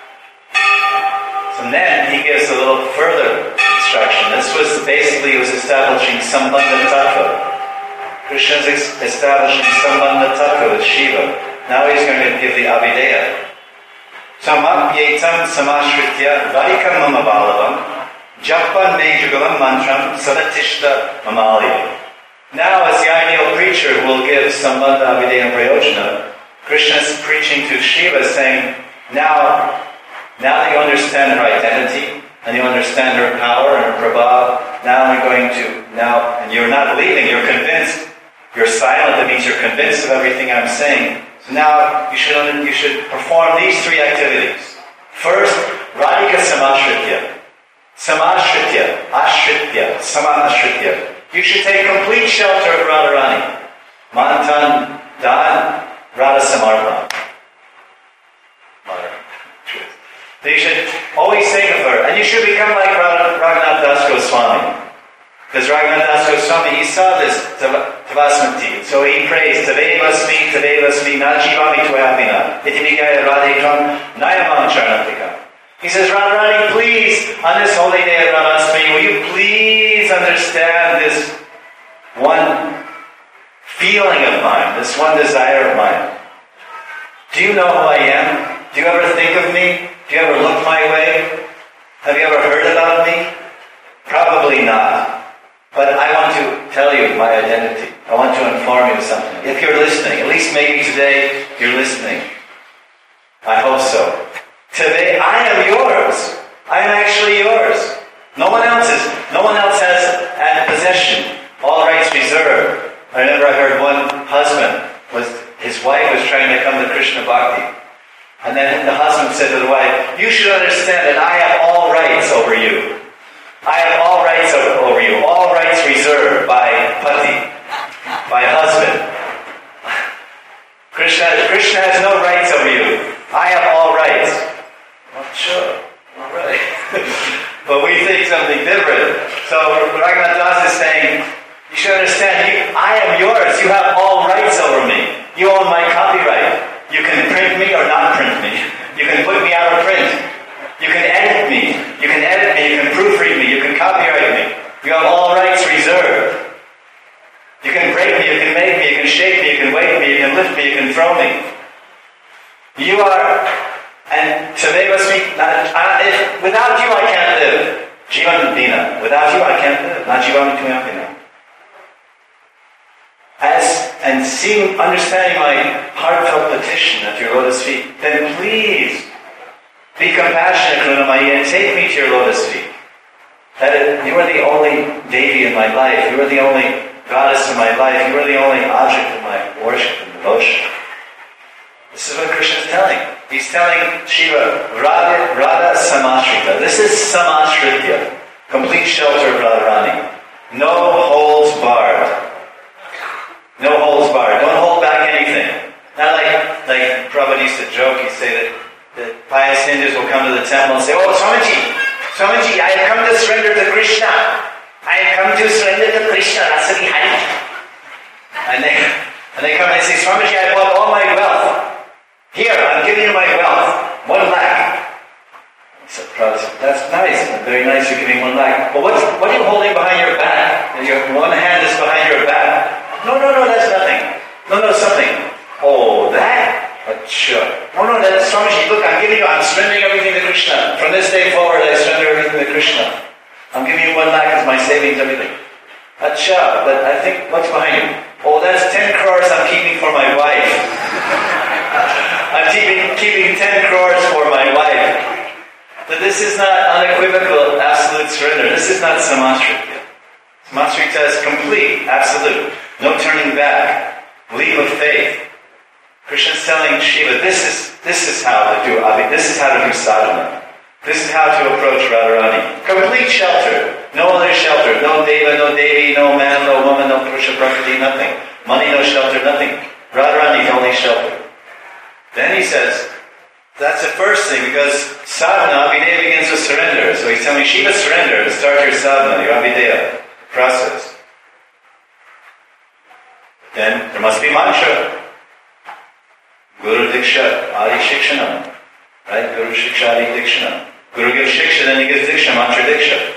So then he gives a little further instruction. This was basically, he was establishing Sambandha Tattva. Krishna is establishing Sambandha Tattva with Shiva. Now he's going to give the Abhideya. Samapyetam samashritya varikam mama balavam japan me jugalam mantram sadatishta mamali. Now as the ideal preacher who will give Sambandha Abhideya and Prayojana, Krishna is preaching to Shiva saying, now Now that you understand her identity, and you understand her power and her prabha, now I'm going to, now, and you're not leaving, you're convinced, you're silent, that means you're convinced of everything I'm saying. So now, you should you should perform these three activities. First, Radhika Samashritya. Samashritya, Ashritya, Sama-ashritya. You should take complete shelter of Radharani. Mantan, Dan, Radha Samarpana. So you should always think of her. And you should become like Raghunath Das Goswami. Because Raghunath Das Goswami, he saw this Tavasmati. So he prays, Tavevasmi, Tavevasmi, Najivami Tvayapina, Itimikaya Radhikram, Nayamam Charanatika. He says, Radharani, please, on this holy day of Radhastami, will you please understand this one feeling of mine, this one desire of mine? Do you know who I am? Do you ever think of me? Do you ever look my way? Have you ever heard about me? Probably not. But I want to tell you my identity. I want to inform you of something. If you're listening, at least maybe today you're listening. I hope so. Today I am yours. I am actually yours. No one else is. No one else has a possession. All rights reserved. I remember I heard one husband, was his wife was trying to come to Krishna Bhakti. And then the husband said to the wife, you should understand that I have all rights over you. I have all rights over, over you. All rights reserved by Pati, by husband. Krishna, Krishna has no rights over you. I have all rights. Well, sure. All right. But we think something different. So Raghunath Das is saying, you should understand, you, I am yours. You have all rights over me. You own my copyright. You can print me or not print me. You can put me out of print. You can edit me. You can edit me. You can proofread me. You can copyright me. You have all rights reserved. You can break me. You can make me. You can shake me. You can wake me. You can lift me. You can throw me. You are, and Tavevasmi, without you I can't live. Jivan Dina. Without you I can't live. Not Jivan Tuyapina. As and seeing, understanding my heartfelt petition at your lotus feet, then please be compassionate, Karunamayi, and take me to your lotus feet. That is, you are the only Devi in my life. You are the only goddess in my life. You are the only object of my worship and devotion. This is what Krishna is telling. He's telling Shiva, Radha, Radha Samashrita. This is Samashrita, complete shelter of Radharani. No holds barred. No holds barred. Don't hold back anything. Not like, like Prabhupada used to joke. He'd say that, that pious Hindus will come to the temple and say, "Oh, Swamiji, Swamiji, I have come to surrender to Krishna. I have come to surrender to Krishna, Rasa Vihari." And they, and they come and say, "Swamiji, I bought all my wealth. Here, I'm giving you my wealth. One lakh." He said, "Prabhupada, that's nice. Very nice you're giving one lakh. But what's, what are you holding behind your back? Your one hand is behind your back." "No, no, no, that's nothing. No, no, something." "Oh, that? Achha. No, no, that's Swamiji. Look, I'm giving you, I'm surrendering everything to Krishna. From this day forward, I surrender everything to Krishna. I'm giving you one lakh as my savings, everything." "Achha, but I think, what's behind you?" "Oh, that's ten crores I'm keeping for my wife. I'm keeping, keeping ten crores for my wife." But this is not unequivocal, absolute surrender. This is not Samashrita. Samashrita is complete, absolute. No turning back. Leap of faith. Krishna is telling Shiva, this is this is how to do abhi, this is how to do sadhana. This is how to approach Radharani. Complete shelter. No other shelter. No deva, no devi, no man, no woman, no purusha, prakriti, nothing. Money, no shelter, nothing. Radharani is only shelter. Then he says, that's the first thing, because sadhana, Abhideya begins with surrender. So he's telling Shiva, surrender, start your sadhana, your Abhideya process. Then there must be mantra. Guru Diksha, Adi Shikshanam. Right? Guru Shiksha, Adi Dikshanam. Guru gives Shiksha, then he gives Diksha, Mantra Diksha.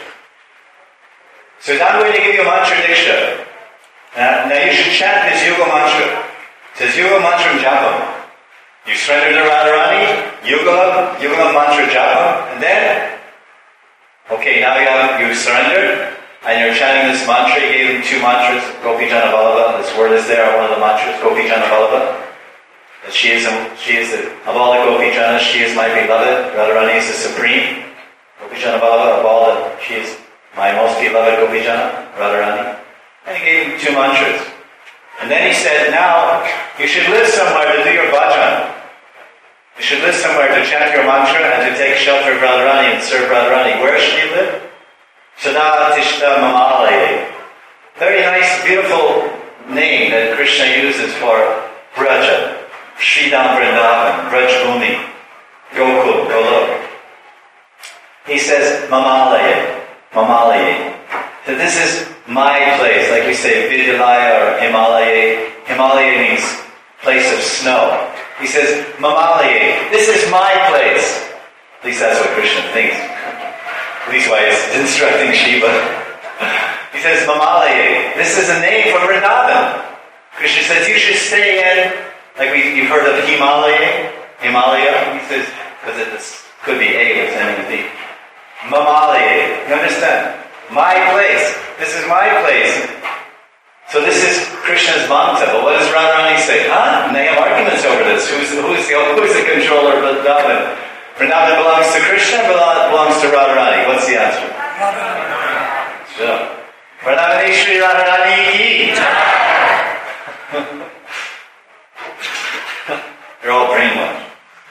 So he's not going to give you a Mantra Diksha. Now, now you should chant his Yuga Mantra. It says Yuga Mantra Japam. You surrender to Radharani, Yuga, Yuga Mantra Japam, and then, okay, now you have, you surrendered, and you're chanting this mantra. You gave him two mantras, Gopi Jana Vallabha. This word is there on one of the mantras, Gopi Jana Vallabha. That she is, she is the, of all the Gopi Janas, she is my beloved. Radharani is the supreme. Gopi Jana Vallabha, of all the, she is my most beloved Gopi Jana, Radharani. And he gave him two mantras. And then he said, now, you should live somewhere to do your bhajan. You should live somewhere to chant your mantra and to take shelter of Radharani and serve Radharani. Where should you live? Sada Tishta Mamalaye. Very nice, beautiful name that Krishna uses for Braja. Sridham Vrindavan, Braj Bhumi, Gokul, Golok. He says, Mamalaye, Mamalaye. So this is my place, like we say, Vidyalaya or Himalaya. Himalaya means place of snow. He says, Mamalaye, this is my place. At least that's what Krishna thinks. At least why he's instructing Shiva. He says, Mamalaye, this is a name for Vrindavan. Krishna says, you should stay in, like we, you've heard of Himalaya, Himalaya. He says, because it could be A, it's ending with D. Mamalaye, you understand? My place. This is my place. So this is Krishna's mantra. But what does Radharani say? Huh? And they have arguments over this. Who's, who's, the, who's the controller of Vrindavan? Vrindavan belongs to Krishna, belongs to Radharani. What's the answer? Radharani. Sure. Vrindavaneshwari Radharani ki. They're all brainwashed.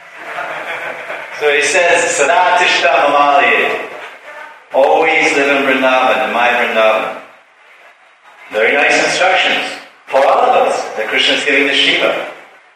So he says, Sada Tishta Mamaliye. Always live in Vrindavan, in my Vrindavan. Very nice instructions for all of us that Krishna is giving to Shiva.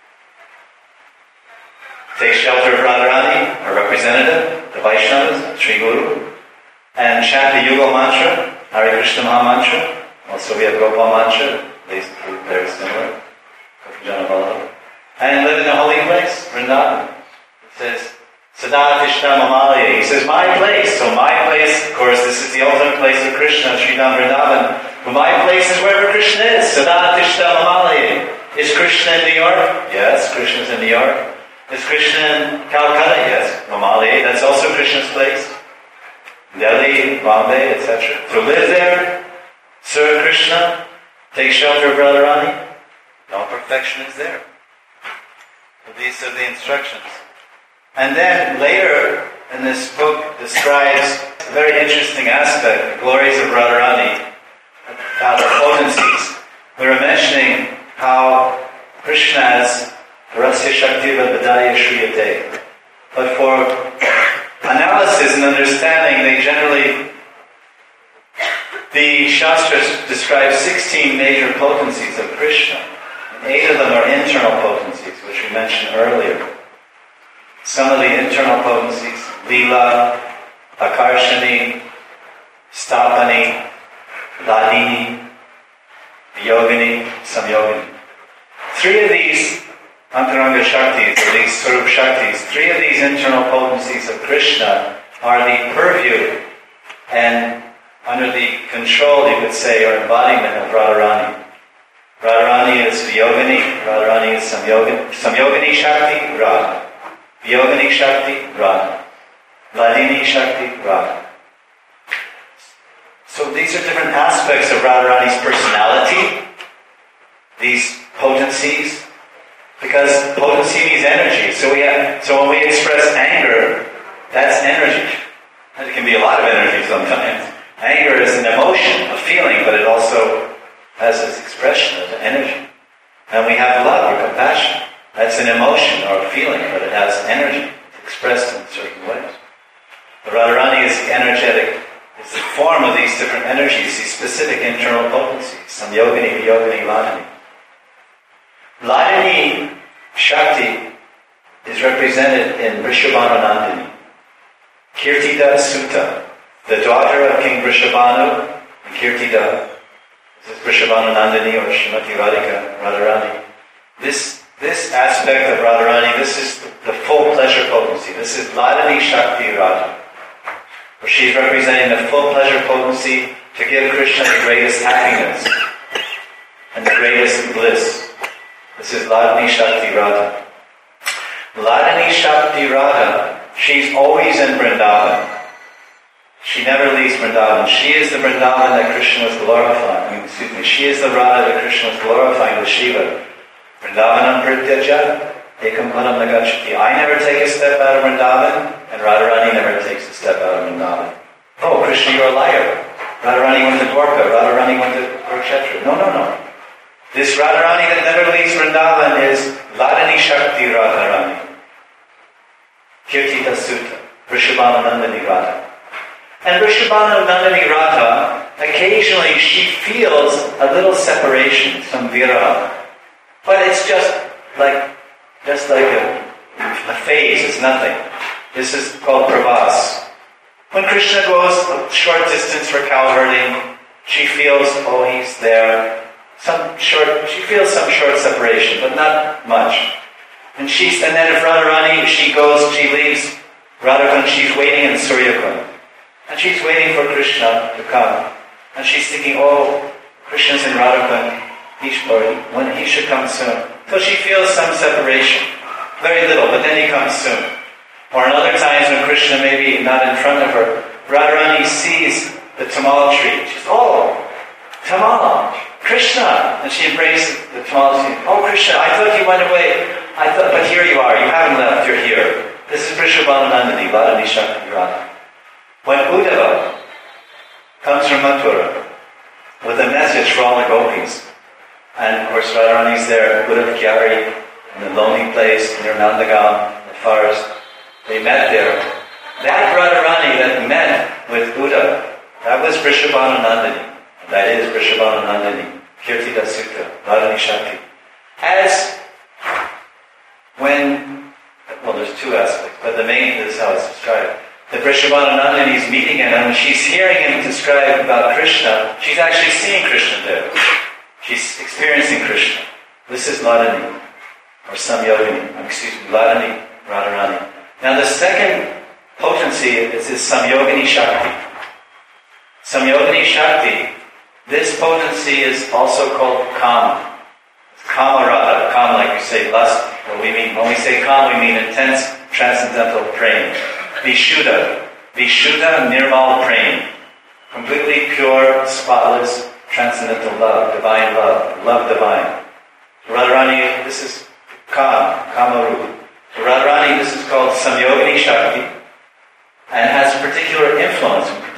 Take shelter of Radharani, our representative, the Vaishnavas, Sri Guru, and chant the Yuga mantra, Hare Krishna Maha Mantra. Also we have Gopal mantra, these are very similar. Gopi Jana Vallabha. And live in the holy place, Vrindavan. It says, Sada Tishta Mamalaye. He says, my place. So my place, of course, this is the ultimate place of Krishna, Sridham Vrindavan. But my place is wherever Krishna is. Sada Tishta Mamalaye. Is Krishna in New York? Yes, Krishna's in New York. Is Krishna in Calcutta? Yes, Mamalaye. That's also Krishna's place. Delhi, Bombay, et cetera. So live there, serve Krishna, take shelter of Radharani. No perfection is there. So these are the instructions. And then later in this book describes a very interesting aspect, the glories of Radharani, about the potencies. We were mentioning how Krishna has Rasya Shaktiva Badaya Shriyate. But for analysis and understanding, they generally, the Shastras describe sixteen major potencies of Krishna. And eight of them are internal potencies, which we mentioned earlier. Some of the internal potencies, Lila, Akarshani, Stapani, Ladini, Yogini, Samyogini. Three of these Antaranga Shaktis, or these Swarup Shaktis, three of these internal potencies of Krishna are the purview and under the control, you could say, or embodiment of Radharani. Radharani is Yogini, Radharani is Samyogini, Samyogini Shakti, Radha. Yogini Shakti, Radha. Ladini Shakti, Radha. So these are different aspects of Radharani's personality, these potencies, because potency means energy. So we have, so when we express anger, that's energy. And it can be a lot of energy sometimes. Anger is an emotion, a feeling, but it also has its expression as energy. And we have love or compassion. That's an emotion or a feeling, but it has energy. It's expressed in certain ways. The Radharani is the energetic, it's the form of these different energies, these specific internal potencies. Samyogini, Viyogini, Ladini. Ladini Shakti is represented in Vrishabhanu Nandini. Kirtida Sutta, the daughter of King Vrishabhanu, and Kirtida, this is Vrishabhanu Nandini or Srimati Radhika, Radharani. This, this aspect of Radharani, this is the full pleasure potency. This is Ladini Shakti Radha. Where she's representing the full pleasure potency to give Krishna the greatest happiness and the greatest bliss. This is Ladini Shakti Radha. Ladini Shakti Radha, she's always in Vrindavan. She never leaves Vrindavan. She is the Vrindavan that Krishna was glorifying. I mean, excuse me, she is the Radha that Krishna was glorifying with Shiva. Vrindavanam prityaja, ekam padam nagachati. I never take a step out of Vrindavan, and Radharani never takes a step out of Vrindavan. Oh, Krishna, you're a liar. Radharani went to Dwarka. Radharani went to Kurukshetra. No, no, no. This Radharani that never leaves Vrindavan is Ladini Shakti Radharani. Kirtita Sutta, Vrishabhanu Nandini Radha. And Vrishabhanu Nandini Radha, occasionally she feels a little separation, some viraha. But it's just like, just like a, a phase, it's nothing. This is called pravas. When Krishna goes a short distance for cow herding, she feels, oh, he's there. Some short, she feels some short separation, but not much. And she's, and then if Radharani, she goes, she leaves Radhakund, she's waiting in Suryakund. And she's waiting for Krishna to come. And she's thinking, oh, Krishna's in Radhakund, he should, or when he should come soon. So she feels some separation. Very little, but then he comes soon. Or in other times when Krishna may be not in front of her, Radharani sees the tamal tree. She's, oh, tamal, Krishna. And she embraces the tamal tree. Oh, Krishna, I thought you went away. I thought, but here you are. You haven't left. You're here. This is Vrishabhanu Nandini, Ladini Shakti Radha. When Uddhava comes from Mathura with a message for all the gopis, and of course Radharani's there, Uddhava Kyari, in the lonely place near Nandagam, in the forest, they met there. That Radharani that met with Uddhava, that was Vrishabhanu Nandini. That is Vrishabhanu Nandini, Kirtida Sutta, Ladini Shakti. As when, well, there's two aspects, but the main is how it's described. The Vrishabhanu Nandini is meeting him, and when she's hearing him describe about Krishna, she's actually seeing Krishna there. She's experiencing Krishna. This is Ladini, or Samyogini, excuse me, Ladini Radharani. Now the second potency is this Samyogini Shakti. Samyogini Shakti, this potency is also called Kama. Kama Radha, Kama like we say lust. What we mean, when we say Kama, we mean intense transcendental praying. Vishuddha, Vishuddha Nirmal praying. Completely pure, spotless, transcendental love, divine love, love divine. Radharani, this is Kama, Kama Rupa. Radharani, this is called Samyogini Shakti, and has particular influence.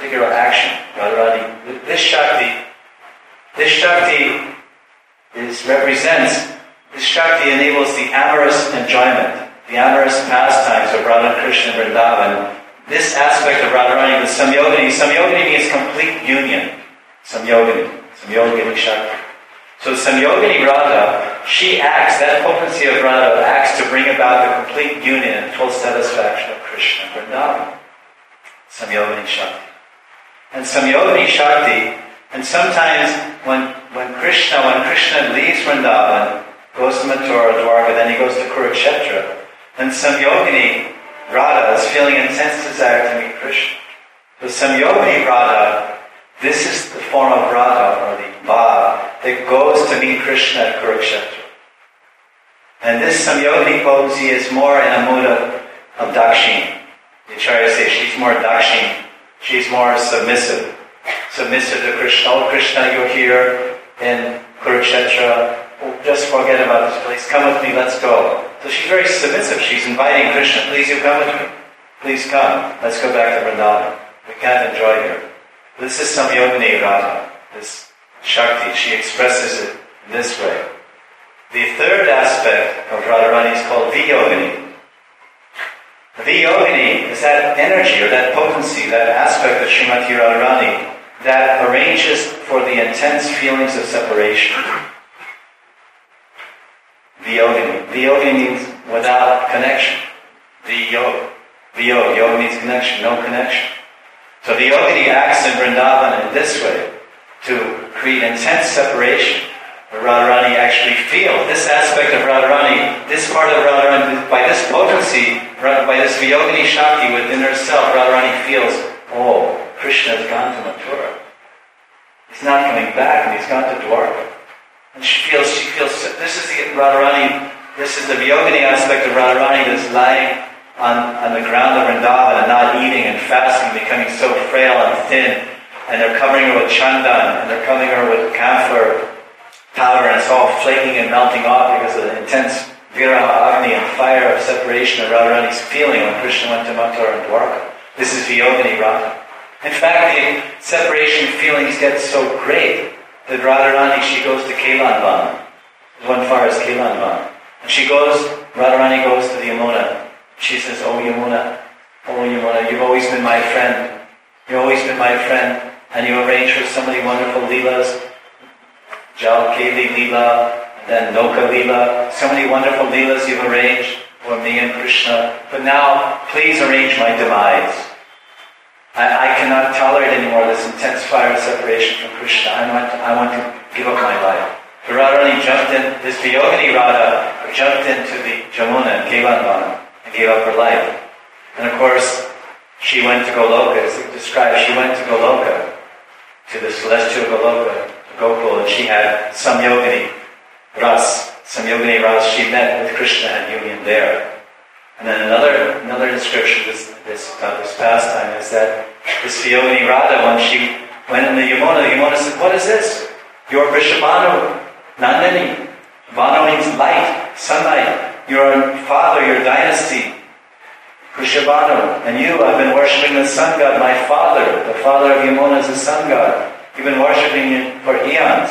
particular action. Radharani, this Shakti, this Shakti is represents, this Shakti enables the amorous enjoyment, the amorous pastimes of Radha and Krishna and Vrindavan. This aspect of Radharani, the Samyogini, Samyogini means complete union. Samyogini, Samyogini Shakti. So Samyogini Radha, she acts, that potency of Radha acts to bring about the complete union and full satisfaction of Krishna and Vrindavan. Samyogini Shakti. And Samyogini Shakti, and sometimes when, when Krishna, when Krishna leaves Vrindavan, goes to Mathura, Dwarka, then he goes to Kurukshetra, and Samyogini Radha is feeling intense desire to meet Krishna. So Samyogini Radha, this is the form of Radha, or the Bhav, that goes to meet Krishna at Kurukshetra. And this Samyogini potency is more in a mood of, of Dakshini. The Acharya says she's more Dakshini. She's more submissive. Submissive to Krishna. Oh Krishna, you're here in Kurukshetra. Oh, just forget about this place. Come with me, let's go. So she's very submissive. She's inviting Krishna, please you come with me. Please come. Let's go back to Vrindavan. We can't enjoy here. This is Samyogini Radha, this Shakti. She expresses it in this way. The third aspect of Radharani is called Viyogini. Viyogini is that energy or that potency, that aspect of Srimati Radharani that arranges for the intense feelings of separation. Viyogini. Viyogini means without connection. Viyog. Viyog. Yoga means connection, no connection. So Viyogini acts in Vrindavan in this way to create intense separation. Radharani actually feels this aspect of Radharani, this part of Radharani, by this potency, by this Viyogini Shakti within herself, Radharani feels, oh, Krishna has gone to Mathura. He's not coming back, and he's gone to Dwarka. And she feels, she feels, this is the Radharani, this is the Viyogini aspect of Radharani that's lying on, on the ground of Vrindavan and not eating and fasting, becoming so frail and thin, and they're covering her with chandan, and they're covering her with camphor powder, and it's all flaking and melting off because of the intense viraha agni and fire of separation that Radharani's feeling when Krishna went to Mathura and Dwarka. This is Viyogini Radha. In fact, the separation feelings get so great that Radharani, she goes to Kelanvan. One far is Kelanvan. And she goes, Radharani goes to the Yamuna. She says, oh Yamuna, oh Yamuna, you've always been my friend. You've always been my friend. And you arrange for so many wonderful leelas. Jal Keli Leela, and then Noka Leela. So many wonderful leelas you've arranged for me and Krishna. But now, please arrange my demise. I, I cannot tolerate anymore this intense fire of separation from Krishna. I want, to, I want to give up my life. So Radharani jumped in, this Viyogini Radha jumped into the Jamuna and Kelanvan and gave up her life. And of course, she went to Goloka, as described, she went to Goloka, to the celestial Goloka, Gokul, and she had Samyogini Ras. Samyogini Ras, she met with Krishna and union there. And then another another description of this this, uh, this pastime is that this Viyogini Radha, when she went in the Yamuna, the Yamuna said, what is this? You're Vrishabhanu, Nandini. Vanu means light, sunlight. Your father, your dynasty, Vrishabhanu. And you, I've been worshipping the sun god, my father. The father of Yamuna is the sun god. You've been worshipping it for eons.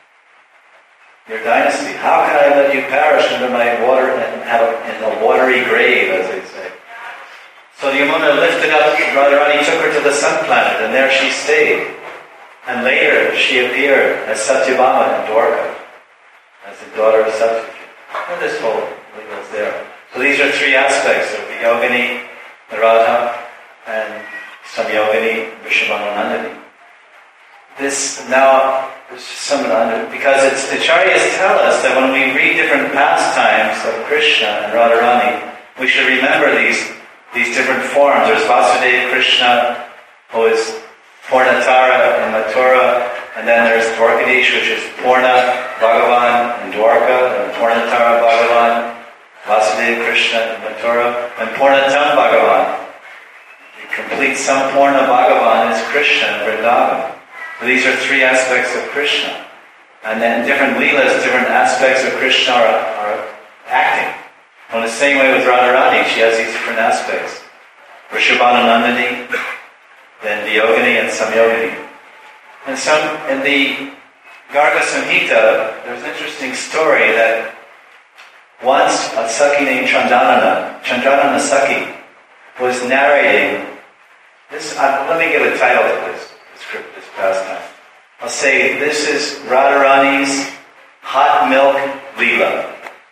Your dynasty. How can I let you perish under my water and have a, in a watery grave, as they say? So the Yamuna lifted up Radharani, took her to the sun planet, and there she stayed. And later she appeared as Satyabhama in Dwarka, as the daughter of Satyaki. And this whole thing was there. So these are three aspects of Viyogini, Radha, and Samyogini, Vrishabhananandini. This now, some because it's, the Acharyas tell us that when we read different pastimes of Krishna and Radharani, we should remember these these different forms. There's Vasudeva Krishna, who is Purnatara in Mathura, and then there's Dwarkadish, which is Purna Bhagavan in Dwarka, and Purnatara Bhagavan, Vasudeva Krishna in Mathura, and Purnatam Bhagavan. The complete Sampurna Bhagavan is Krishna in Vrindavan. So these are three aspects of Krishna. And then different leelas, different aspects of Krishna are, are acting. In the same way with Radharani, she has these different aspects. Vrishabhananandini, then Vyogini and Samyogini. And some in the Garga Samhita, there's an interesting story that once a Saki named Chandranana, Chandranana Saki, was narrating this. Uh, let me give a title to this script, this pastime. I'll say this is Radharani's Hot Milk Leela.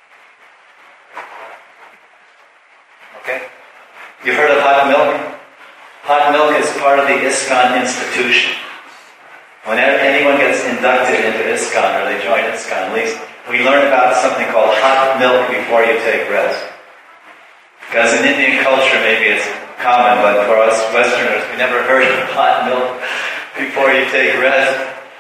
Okay? You've heard of hot milk? Hot milk is part of the ISKCON institution. Whenever anyone gets inducted into ISKCON or they join ISKCON, at least we learn about something called hot milk before you take rest. Because in Indian culture maybe it's common, but for us Westerners, we never heard of hot milk before you take rest.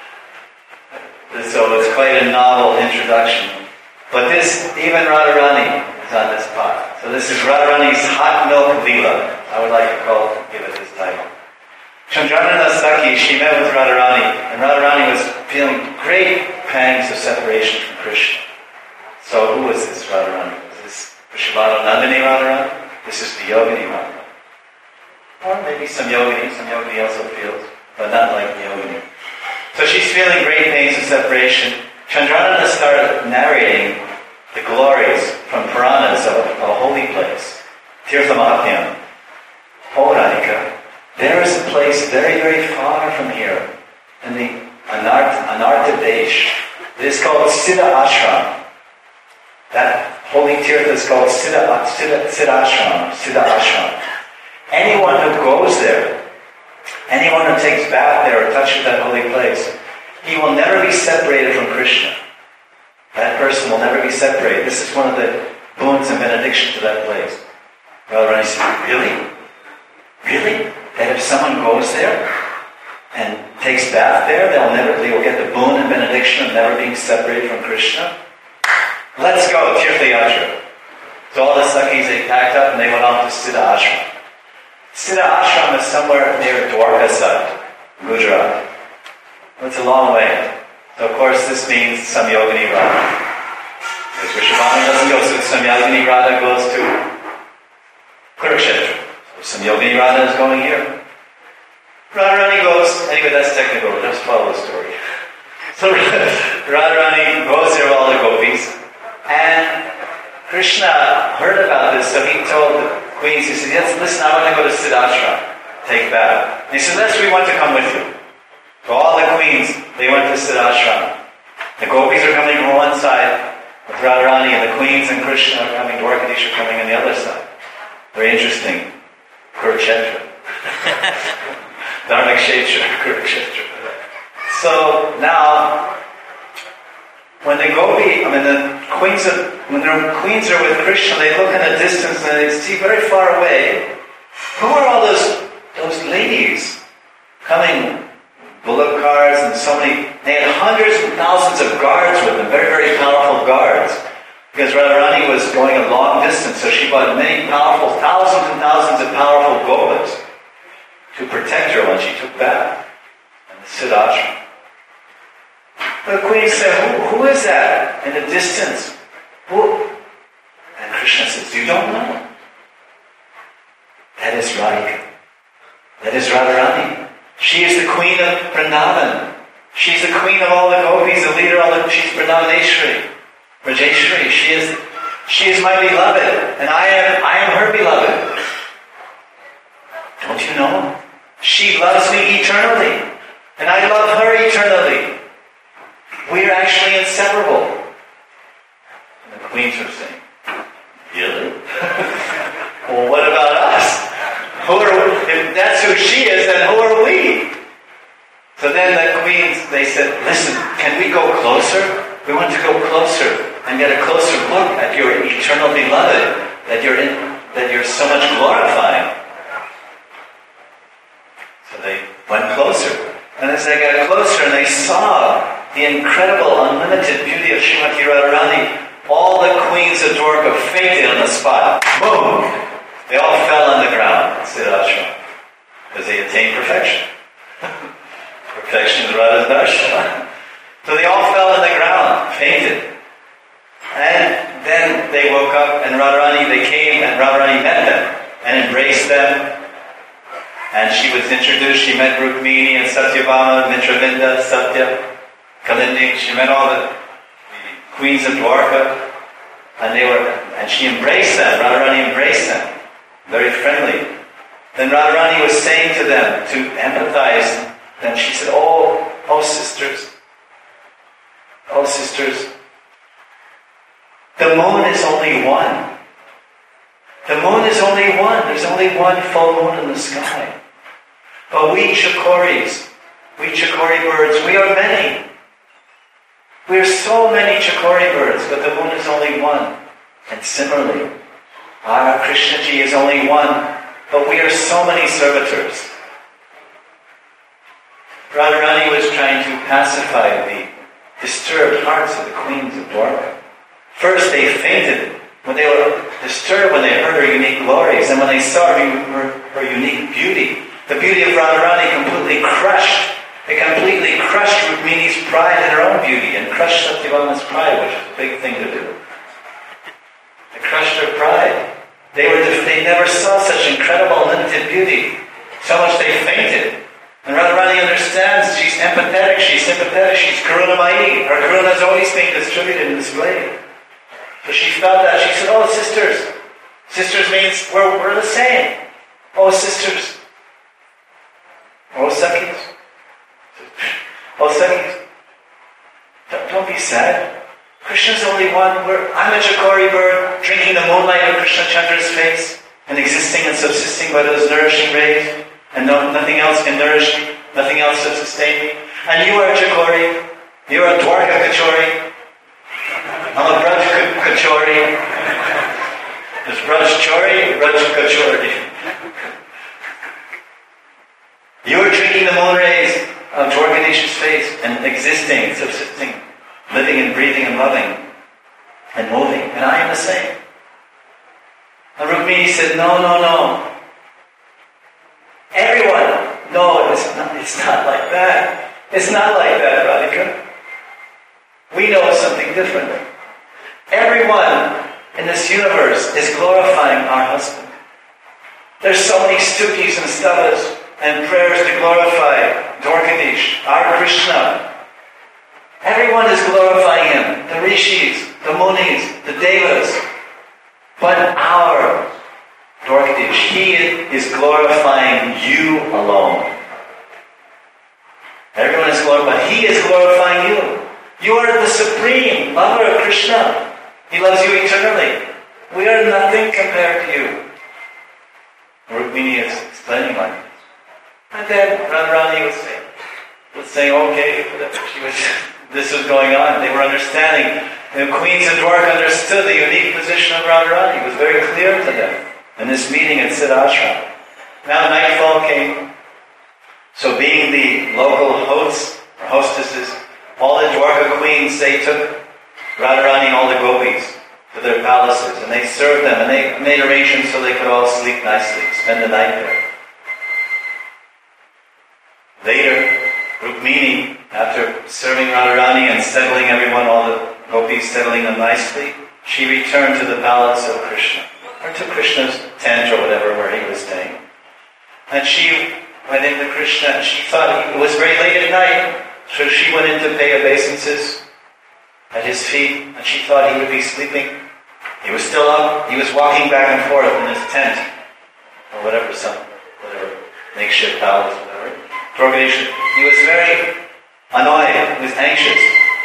So it's quite a novel introduction. But this, even Radharani is on this pot. So this is Radharani's Hot Milk Leela. I would like to call give it this title. Chandranana Saki, she met with Radharani, and Radharani was feeling great pangs of separation from Krishna. So who was this Radharani? Was this Vrishabhanu Nandini Radharani? This is the Yogini Radharani. Or maybe some Yogini, some Yogini also feels, but not like the Yogini. So she's feeling great pains of separation. Chandranana started narrating the glories from Puranas of a holy place, Tirtha Mahatyam. Pauranika. There is a place very, very far from here, in the Anartha, Anartha Desh. It is called Siddha Ashram. That holy tirtha is called Siddha, Siddha, Siddha Ashram. Siddha Ashram. Anyone who goes there, anyone who takes bath there or touches that holy place, he will never be separated from Krishna. That person will never be separated. This is one of the boons and benedictions to that place. Radharani said, really? Really? That if someone goes there and takes bath there, they'll never, they will get the boon and benediction of never being separated from Krishna? Let's go, Tirtha Yatra. So all the Sakis, they packed up and they went off to Siddha Ashram. Siddha Ashram is somewhere near Dwarka side, Gujarat. It's a long way. So of course this means Samyogini Radha. Because Vrishabhanu doesn't go, so Samyogini Radha goes to Kurukshetra. Samyogini Radha is going here. Radharani goes, anyway that's technical, just follow the story. So Radharani goes there with all the gopis, and Krishna heard about this, so he told the queens, he said, yes, listen, I want to go to Siddhashram, take bath. And he said, yes, we want to come with you. So all the queens, they went to Siddhashram. The gopis are coming from one side with Radharani, and the queens and Krishna are coming, Dwarkadish are coming on the other side. Very interesting. Kurukshetra. Dharmakshetra, Kurukshetra. So now, when the gopi, I mean the queens of, when the queens are with Krishna, they look in the distance and they see very far away, who are all those those ladies coming, bullock cars and so many, they had hundreds and thousands of guards with them, very, very powerful guards. Because Radharani was going a long distance, so she brought many powerful, thousands and thousands of powerful gopas to protect her when she took bath in the Siddhashram. The queen said, who, who is that in the distance? Who? And Krishna says, you don't know. That is Radhika. That is Radharani. She is the queen of Vrindavan. She's the queen of all the gopis, the leader of all the, she's Vrindavaneshwari. Rajeshwari, she is, she is my beloved, and I am, I am her beloved. Don't you know? She loves me eternally, and I love her eternally. We are actually inseparable. And the queens are saying, really? Well, what about us? Who are, if that's who she is, then who are we? So then the queens, they said, listen, can we go closer? We want to go closer and get a closer look at your eternal beloved that you're in, that you're so much glorifying. So they went closer. And as they got closer and they saw the incredible, unlimited beauty of Srimati Radharani, all the queens of Dwarka fainted on the spot. Boom! They all fell on the ground in Siddhashram because they attained perfection. Perfection is Radha's darshan. So they all fell on the ground, fainted. And then they woke up, and Radharani, they came, and Radharani met them and embraced them. And she was introduced, she met Rukmini and Satyabhama, Mitravinda, Satya, Kalindi. She met all the queens of Dwarka, and they were, and she embraced them. Radharani embraced them, very friendly. Then Radharani was saying to them to empathize. Then she said, "Oh, oh sisters, oh sisters, the moon is only one. The moon is only one. There's only one full moon in the sky. But we Chakoris, we Chakori birds, we are many. We are so many Chakori birds, but the moon is only one. And similarly, our Krishnaji is only one, but we are so many servitors." Radharani was trying to pacify the disturbed hearts of the queens of Dwarka. First they fainted when they were disturbed when they heard her unique glories, and when they saw her, her, her unique beauty. The beauty of Radharani completely crushed. It completely crushed Rukmini's pride in her own beauty, and crushed Satyabhama's pride, which is a big thing to do. It crushed her pride. They were they never saw such incredible, limited beauty. So much they fainted. And Radharani understands, she's empathetic, she's sympathetic, she's Karunamai. Her Karuna is always being distributed and displayed. So she felt that. She said, "Oh, sisters." Sisters means we're, we're the same. Oh, sisters. Oh, Sakhis. Oh, Sakhis. Don't, don't be sad. Krishna's only one. We're, I'm a Chakori bird, drinking the moonlight of Krishna Chandra's face, and existing and subsisting by those nourishing rays. And no, nothing else can nourish me. Nothing else can sustain me. And you are a Chakori. You are a Dwarka Kachori. I'm a Braj Kachori. There's Braj Chori, Braj Kachori. You are drinking the moon rays of Dwarkadish's face and existing, subsisting, living and breathing and loving and moving. And I am the same. And Rukmini said, "No, no, no. Everyone, no, it's not, it's not like that. It's not like that, Radhika. We know something different. Everyone in this universe is glorifying our husband. There's so many stukis and stavas and prayers to glorify Dwarkadish, our Krishna. Everyone is glorifying him. The rishis, the munis, the devas. But our Dwarkadish, he is glorifying you alone. Everyone is glorifying, he is glorifying you. You are the supreme lover of Krishna. He loves you eternally. We are nothing compared to you. Rukmini is explaining like this. And then Radharani was saying, was saying, okay, she was, this was going on. They were understanding. The queens of Dwarka understood the unique position of Radharani. It was very clear to them in this meeting at Siddhashram. Now nightfall came. So being the local hosts or hostesses, all the Dwarka queens, they took Radharani and all the gopis to their palaces, and they served them, and they made arrangements so they could all sleep nicely, spend the night there. Later, Rukmini, after serving Radharani and settling everyone, all the gopis settling them nicely, she returned to the palace of Krishna, or to Krishna's tent or whatever, where he was staying. And she went into Krishna, and she thought it was very late at night, so she went in to pay obeisances at his feet, and she thought he would be sleeping. He was still up. He was walking back and forth in his tent, or whatever, some whatever makeshift palace, whatever. He was very annoyed. He was anxious.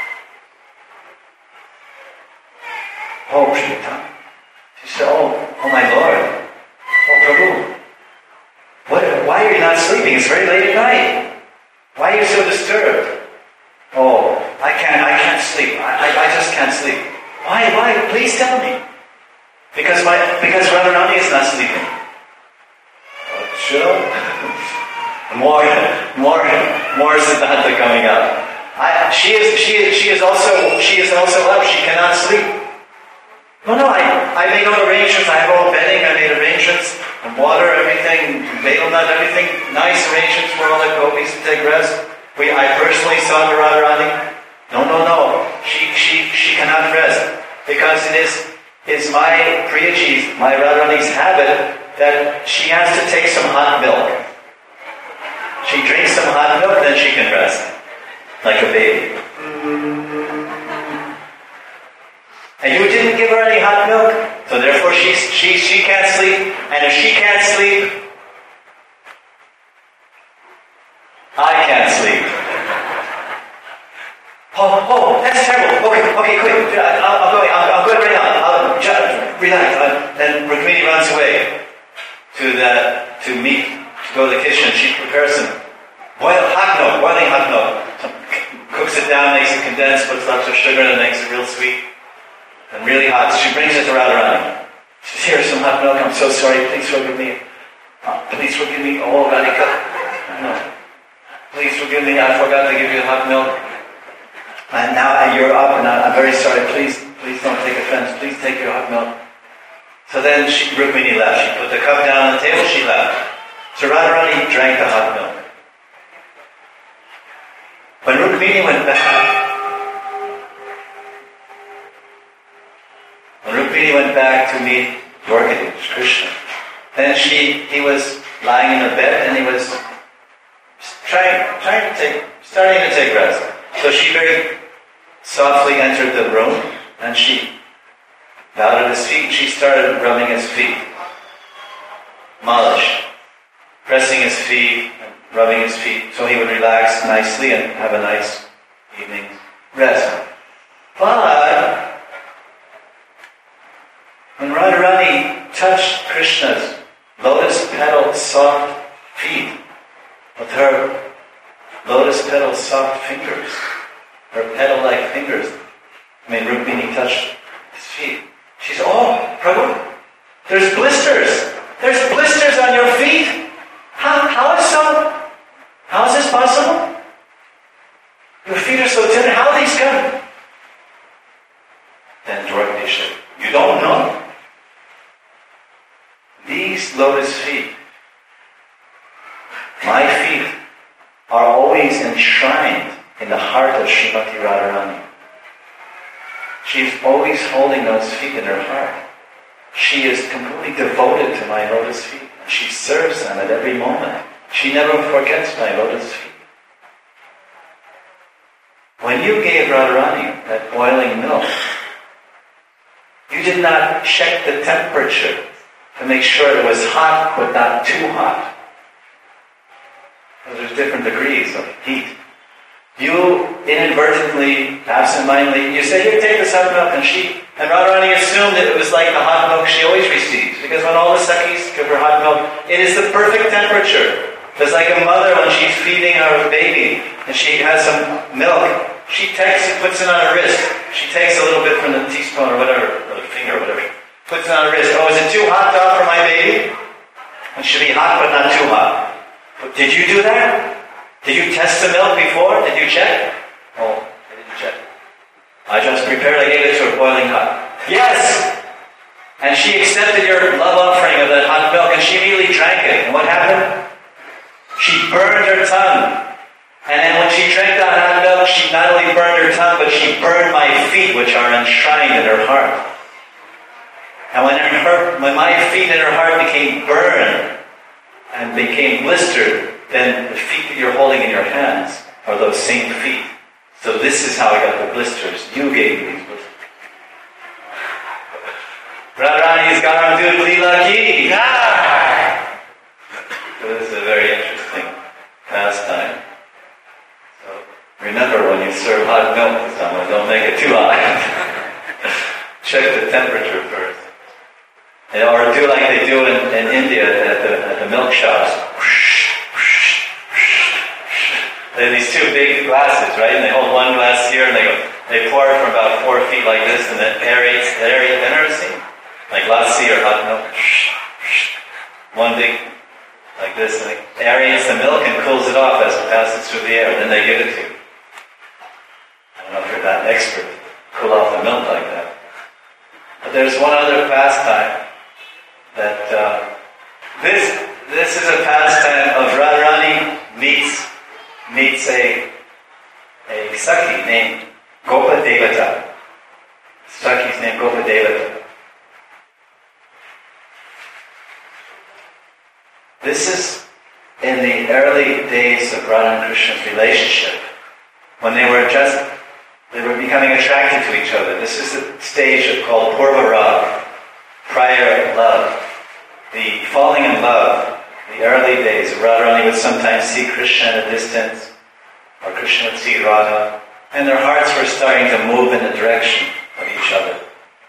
Oh, Priyatama. She said, "Oh, oh my Lord, oh Prabhu, what? Why are you not sleeping? It's very late at night. Why are you so disturbed?" "Oh, I can't. I can't sleep. I, I, I just can't sleep." "Why? Why? Please tell me." Because my because Radharani is not sleeping. Oh, sure. more, more, more Siddhanta coming up. I, she is she is she is also she is also up. She cannot sleep. No, no. I I made all arrangements. I have all bedding. I made arrangements. And water, everything, betel nut, everything. Nice arrangements for all the gopis to take rest. We I personally saw the Radharani. No, no, no. She she she cannot rest because it is is my Priyaji's, my Radharani's habit that she has to take some hot milk. She drinks some hot milk, then she can rest. Like a baby. And you didn't give her any hot milk, so therefore she, she, she can't sleep. And if she can't sleep, I can't sleep. Oh, oh, that's terrible. Okay, okay, quick. I'll, I'll go. I'll, I'll go right now. I'll just relax. Uh, then Rukmini runs away to the to meet to go to the kitchen. She prepares some boiled hot milk, boiling hot milk. Some, cooks it down, makes it condensed, puts lots of sugar, and makes it real sweet and really hot. So she brings it to Radharani. She says, "Here's some hot milk. I'm so sorry. Please forgive me. Uh, please forgive me. Oh, Radhika. No. Please forgive me. I forgot to give you hot milk. And now you're up, and I'm very sorry. Please, please don't take offense. Please take your hot milk." So then she, Rukmini left. She put the cup down on the table. She left. So Radharani drank the hot milk. When Rukmini went back, when Rukmini went back to meet Dwarkadish, Krishna, then she, he was lying in the bed, and he was trying, trying to take, starting to take rest. So she very softly entered the room, and she bowed at his feet. She started rubbing his feet. Malish. Pressing his feet, and rubbing his feet, so he would relax nicely and have a nice evening's rest. But when Radharani touched Krishna's lotus petal soft feet with her lotus petal soft fingers, her petal-like fingers. I mean, Rukmini touched his feet. She said, "Oh, Prabhu, there's blisters. There's blisters on your feet. How, how is so? How is this possible? Your feet are so tender. How are these come?" Then Dwarkadish said, "You don't know? These lotus feet, my feet, are always enshrined in the heart of Srimati Radharani. She's always holding those feet in her heart. She is completely devoted to my lotus feet. And she serves them at every moment. She never forgets my lotus feet. When you gave Radharani that boiling milk, you did not check the temperature to make sure it was hot but not too hot. There's different degrees of heat. You inadvertently, absentmindly, you say, "Here, take this hot milk," and she, and Radharani assumed that it was like the hot milk she always receives, because when all the Sakhis give her hot milk, it is the perfect temperature. It's like a mother when she's feeding her baby, and she has some milk, she takes it, puts it on her wrist. She takes a little bit from the teaspoon or whatever, or the finger or whatever, puts it on her wrist. "Oh, is it too hot to offer my baby?" It should be hot, but not too hot. But did you do that? Did you test the milk before? Did you check? Oh, I didn't check. I just prepared, I gave it to her boiling hot. Yes! And she accepted your love offering of that hot milk, and she immediately drank it. And what happened? She burned her tongue. And then when she drank that hot milk, she not only burned her tongue, but she burned my feet, which are enshrined in her heart. And when, her, when my feet in her heart became burned, and became blistered, then the feet that you're holding in your hands are those same feet. So this is how I got the blisters. You gave me these blisters. Radharani's Garam Dud Leela Ki. So this is a very interesting pastime. So remember, when you serve hot milk to someone, don't make it too hot. Check the temperature first. And, or do like they do in, in India at the, at the milk shops. They have these two big glasses, right? And they hold one glass here, and they go, they pour it from about four feet like this, and then aerates, aerate, you never seen? Like lassi or hot milk. One big, like this, and it aerates the milk and cools it off as it passes through the air. Then they give it to you. I don't know if you're that expert to cool off the milk like that. But there's one other pastime that uh, this this is a pastime of Radharani meets meets a a Sakhi named Gopa Devata. Sakhi's named Gopa Devata. This is in the early days of Radha and Krishna's relationship, when they were just, they were becoming attracted to each other. This is the stage of called Purva Rag, prior love, the falling in love, the early days. Radharani would sometimes see Krishna at a distance, or Krishna would see Radha, and their hearts were starting to move in the direction of each other.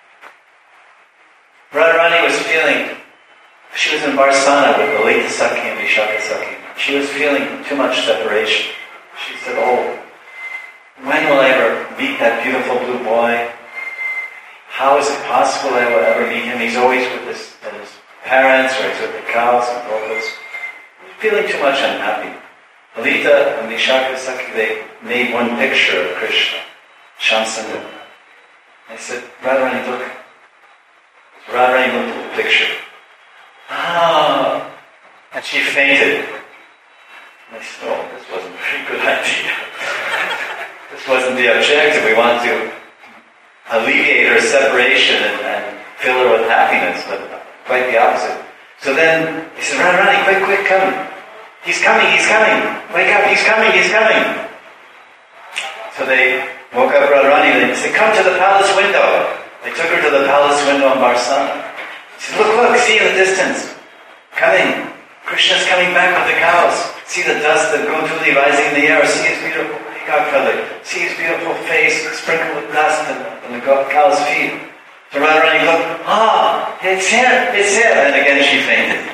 Radharani was feeling, she was in Barsana with Lalita Sakhi and Vishaka Sakhi. She was feeling too much separation. She said, oh, when will I ever meet that beautiful blue boy? How is it possible I will ever meet him? He's always with his, his parents, or he's with the cows and gopas. Feeling too much unhappy. Lalita and Vishaka Sakhi, they made one picture of Krishna, Shamsundar. They said, Radharani, look. Radharani looked at the picture. Ah! And she fainted. And I said, oh, this wasn't a very good idea. This wasn't the objective. We want to alleviate her separation and, and fill her with happiness, but quite the opposite. So then he said, Radharani, quick, quick, come. He's coming, he's coming. Wake up, he's coming, he's coming. So they woke up Radharani and they said, come to the palace window. They took her to the palace window in Barsana. He said, look, look, see in the distance. Coming. Krishna's coming back with the cows. See the dust of Guntuli rising in the air. See his beautiful peacock feather. See his beautiful face sprinkled with dust on the cow's feet. So Radharani looked, ah, it's him, it's him. And again she fainted.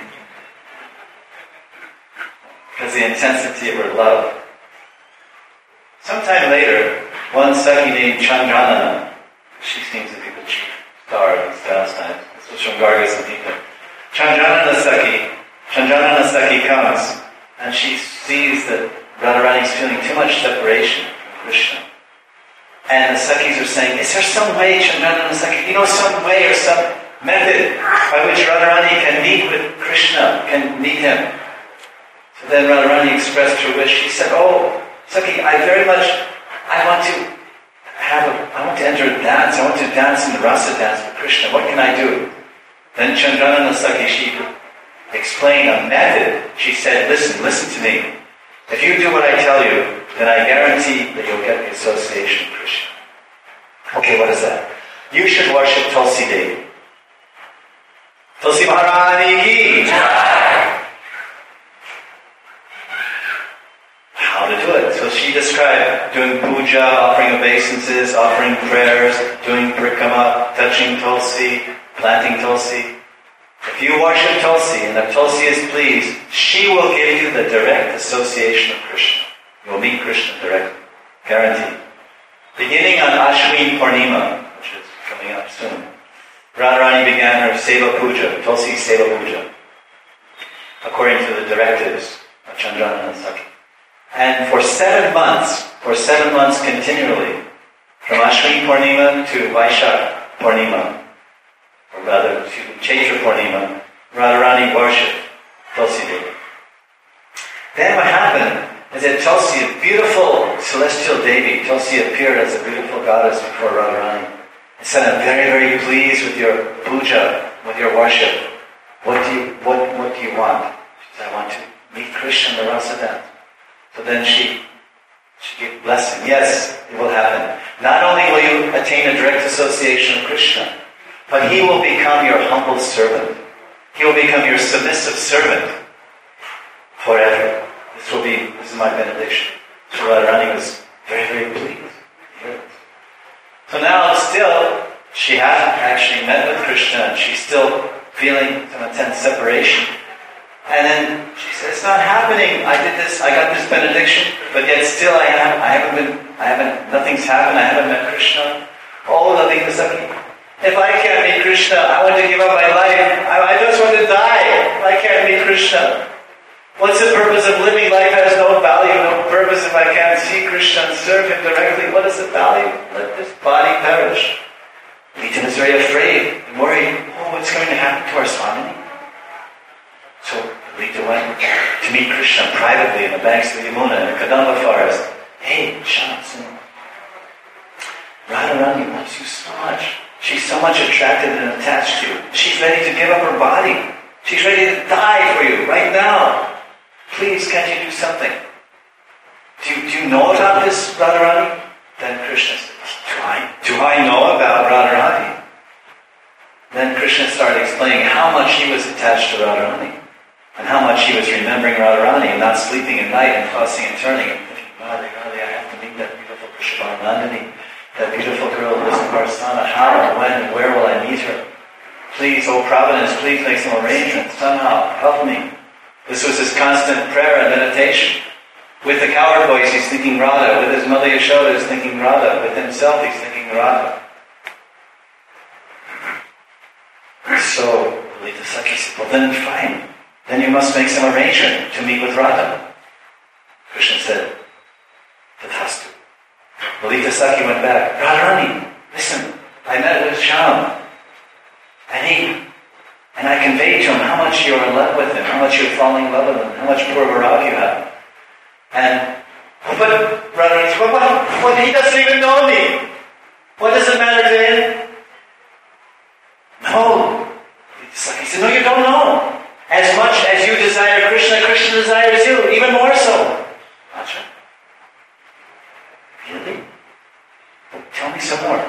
Because the intensity of her love. Sometime later, one Sakhi named Chandranana, she seems to be the chief star of these pastimes. This was from Garga Samhita. Chandranana Sakhi, Chandranana Sakhi comes, and she sees that Radharani is feeling too much separation from Krishna. And the Sakhis are saying, is there some way, Chandranana Sakhi, you know, some way or some method by which Radharani can meet with Krishna, can meet him? So then Radharani expressed her wish. She said, oh, Sakhi, I very much, I want to have a, I want to enter a dance. I want to dance in the rasa dance with Krishna. What can I do? Then Chandranana Sakhi, she explained a method. She said, listen, listen to me. If you do what I tell you, then I guarantee that you'll get the association with Krishna. Okay, what is that? You should worship Tulsi Devi. Tulsi Maharani ki. How to do it. So she described doing puja, offering obeisances, offering prayers, doing parikama, touching Tulsi, planting Tulsi. If you worship Tulsi and if Tulsi is pleased, she will give you the direct association of Krishna. You will meet Krishna directly. Guaranteed. Beginning on Ashwin Purnima, which is coming up soon, Radharani began her Seva Puja, Tulsi Seva Puja, according to the directives of Chandranana Sakhi. And for seven months, for seven months continually, from Ashwin Purnima to Vaishak Purnima, or rather to Chaitra Purnima, Radharani worshipped Tulsi Devi. Then what happened is that Tulsi, a beautiful celestial Devi, Tulsi appeared as a beautiful goddess before Radharani and said, I'm very, very pleased with your puja, with your worship. What do you, what, what do you want? She said, I want to meet Krishna in the rasa dance. So then she, she gave blessing. Yes, it will happen. Not only will you attain a direct association with Krishna, but he will become your humble servant. He will become your submissive servant forever. This will be, this is my benediction. So Radharani was very, very pleased. So now still, she hasn't actually met with Krishna and she's still feeling some intense separation. And then she said, it's not happening. I did this, I got this benediction, but yet still I have I haven't been I haven't nothing's happened, I haven't met Krishna. Oh Lalita Sakhi. If I can't meet Krishna, I want to give up my life. I, I just want to die. I can't meet Krishna. What's the purpose of living? Life has no value, no purpose if I can't see Krishna and serve him directly. What is the value? Let this body perish. Lalita was very afraid and worried. Oh, what's going to happen to our Swami? So Lalita went to meet Krishna privately in the banks of the Yamuna in the Kadamba forest. Hey, Shamsun, Radharani loves you so much. She's so much attracted and attached to you. She's ready to give up her body. She's ready to die for you right now. Please please, can't you do something? Do you, do you know about this, Radharani? Then Krishna said, do I, do I know about Radharani? Then Krishna started explaining how much he was attached to Radharani, and how much he was remembering Radharani, and not sleeping at night, and tossing and turning, and thinking, Radhe, Radhe, I have to meet that beautiful Krishna Nandini, that beautiful girl who lives in Varsana. How, when, and where will I meet her? Please, oh Providence, please make some arrangements. Somehow, help me. This was his constant prayer and meditation. With the cowherd voice, he's thinking Radha. With his mother Yashoda, he's thinking Radha. With himself, he's thinking Radha. So, Lalita Sakhi said, well then fine. Then you must make some arrangement to meet with Radha. Krishna said, Tathastu. Lalita Sakhi went back. Radharani, listen, I met with Shyam. And he, and I conveyed to him how much you're in love with him, how much you're falling in love with him, how much purvarag you have. And, but Radharani said, well, what, what, he doesn't even know me. What does it matter to him? No. He said, no, you don't know. As much as you desire Krishna, Krishna desires you, even more so. Acha. Really? Well, tell me some more.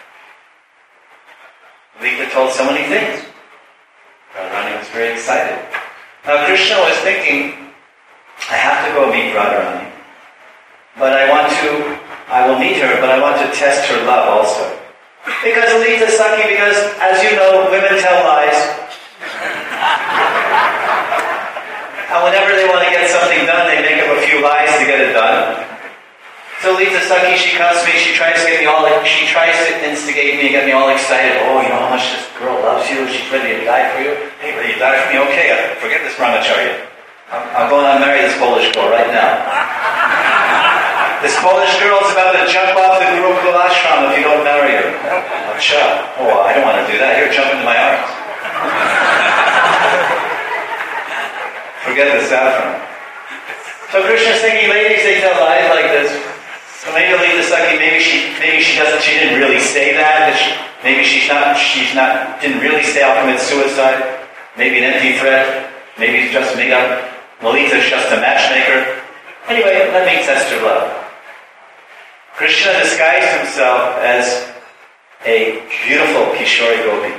Lalita told so many things. Radharani was very excited. Now Krishna was thinking, I have to go meet Radharani. But I want to, I will meet her, but I want to test her love also. Because Lalita Sakhi, because as you know, women tell lies. And whenever they want to get something done, they make up a few lies to get it done. So Lalita Sakhi, she comes to me, she tries to get me all, she tries to instigate me and get me all excited. Oh, you know how much this girl loves you, she's ready to die for you. Hey, ready to die for me? Okay, forget this brahmacharya. I'm, I'm going to marry this Polish girl right now. This Polish girl is about to jump off the Gurukul ashram if you don't marry her. Acha. Oh, I don't want to do that. Here, jump into my arms. Forget the saffron. So Krishna's thinking, ladies, they tell lies like this. So maybe Lalita Sakhi, maybe she, maybe she doesn't, she didn't really say that. that she, maybe she's not, she's not, didn't really say I'll commit suicide. Maybe an empty threat. Maybe it's just made up. Lalita's just a matchmaker. Anyway, let me test her love. Krishna disguised himself as a beautiful Kishori Gopi.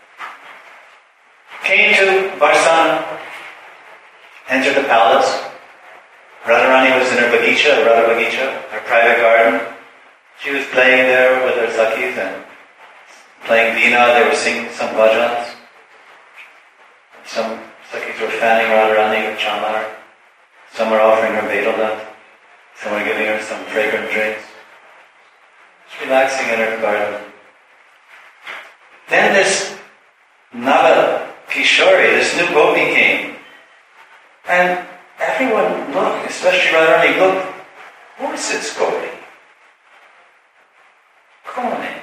Came to Varsana, entered the palace. Radharani was in her bagicha, Radha Bagicha, her private garden. She was playing there with her sakhis and playing veena. They were singing some bhajans. Some sakhis were fanning Radharani with chamar. Some were offering her bedala. Some were giving her some fragrant drinks. She's relaxing in her garden. Then this Nava Kishori, this new gopi came. And everyone looked, especially Radharani looked, who is this gopi? Kone?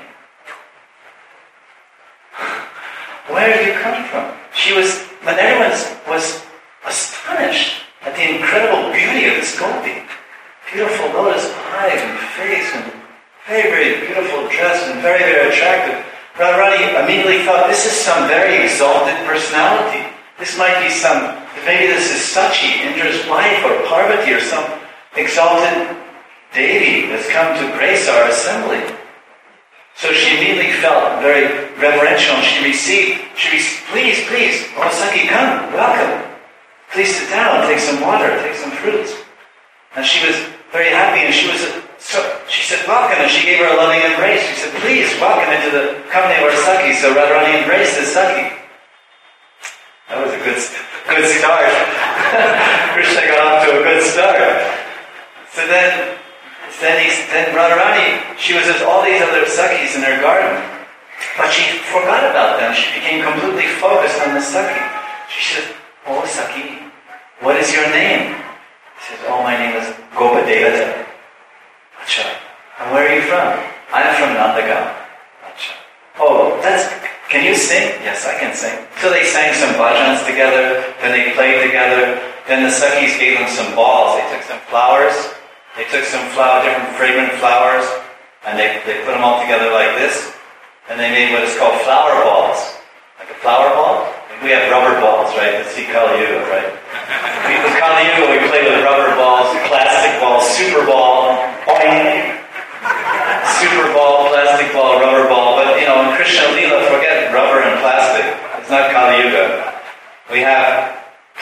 Where did you come from? She was, but everyone was astonished at the incredible beauty of this gopi. Beautiful lotus eyes and face and very, very beautiful dress and very, very attractive. Radharani immediately thought, this is some very exalted personality. This might be some, maybe this is Sachi, Indra's wife, or Parvati, or some exalted deity that's come to grace our assembly. So she immediately felt very reverential, and she received, she received, please, please, oh Sakhi, come, welcome. Please sit down, take some water, take some fruits. And she was very happy, and she was, so she said, welcome, and she gave her a loving embrace. She said, please, welcome into the company of our Sakhi. So Radharani embraced his Sakhi. That was a good, good start. Krishna got off to a good start. So then, then, he, then Radharani, she was with all these other Sakhis in her garden, but she forgot about them. She became completely focused on the Sakhi. She said, oh Sakhi, what is your name? He says, oh, my name is Gopa Devata. Acha. And where are you from? I'm from Nandagaon. Acha. Oh, that's, can you sing? Yes, I can sing. So they sang some bhajans together, then they played together, then the Sakhis gave them some balls. They took some flowers, they took some flower, different fragrant flowers, and they, they put them all together like this, and they made what is called flower balls. Like a flower ball? We have rubber balls, right? Let's see Kali Yuga, right? With Kali Yuga, we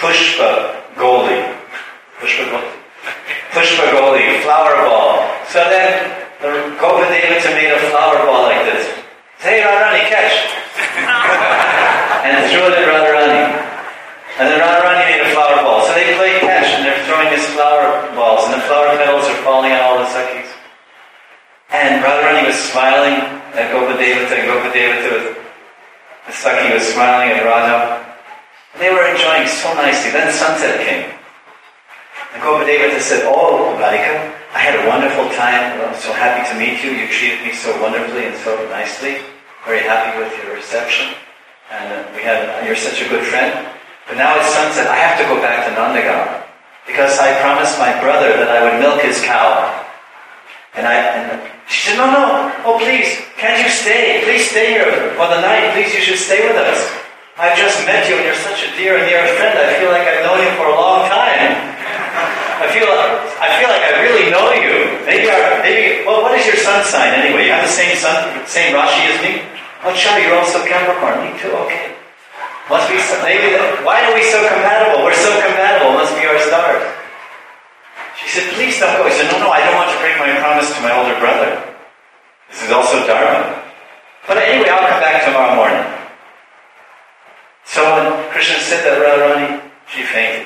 Pushpa Goldie. Pushpa Goldie. Pushpa Goldie, flower ball. So then the Gopa Devata made a flower ball like this. Hey Radharani, catch! And threw it at Radharani. And then Radharani made a flower ball. So they played catch and they're throwing these flower balls and the flower petals are falling on all the Sakhis. And Radharani was smiling at Gopa Devata and Gopa Devata, the Sakhi was smiling at Radha. They were enjoying so nicely. Then sunset came. And Gopa Devata said, "Oh, Radhika, I had a wonderful time. I'm so happy to meet you. You treated me so wonderfully and so nicely. Very happy with your reception. And uh, we had, uh, you're such a good friend. But now it's sunset. I have to go back to Nandagaon because I promised my brother that I would milk his cow." And I, and she said, "No, no. Oh, please, can't you stay? Please stay here for the night. Please, you should stay with us. I've just met you and you're such a dear and near friend. I feel like I've known you for a long time. I feel I feel like I really know you. Maybe our, maybe, well, what is your sun sign anyway? You have the same sun, same Rashi as me? Oh, sure, you're also Capricorn. Me too, okay. Must be, so, maybe, that, why are we so compatible? We're so compatible. Must be our stars." She said, "Please don't go." He said, "No, no, I don't want to break my promise to my older brother. This is also Dharma. But anyway, I'll come back tomorrow morning." So when Krishna said that, Radharani, she fainted.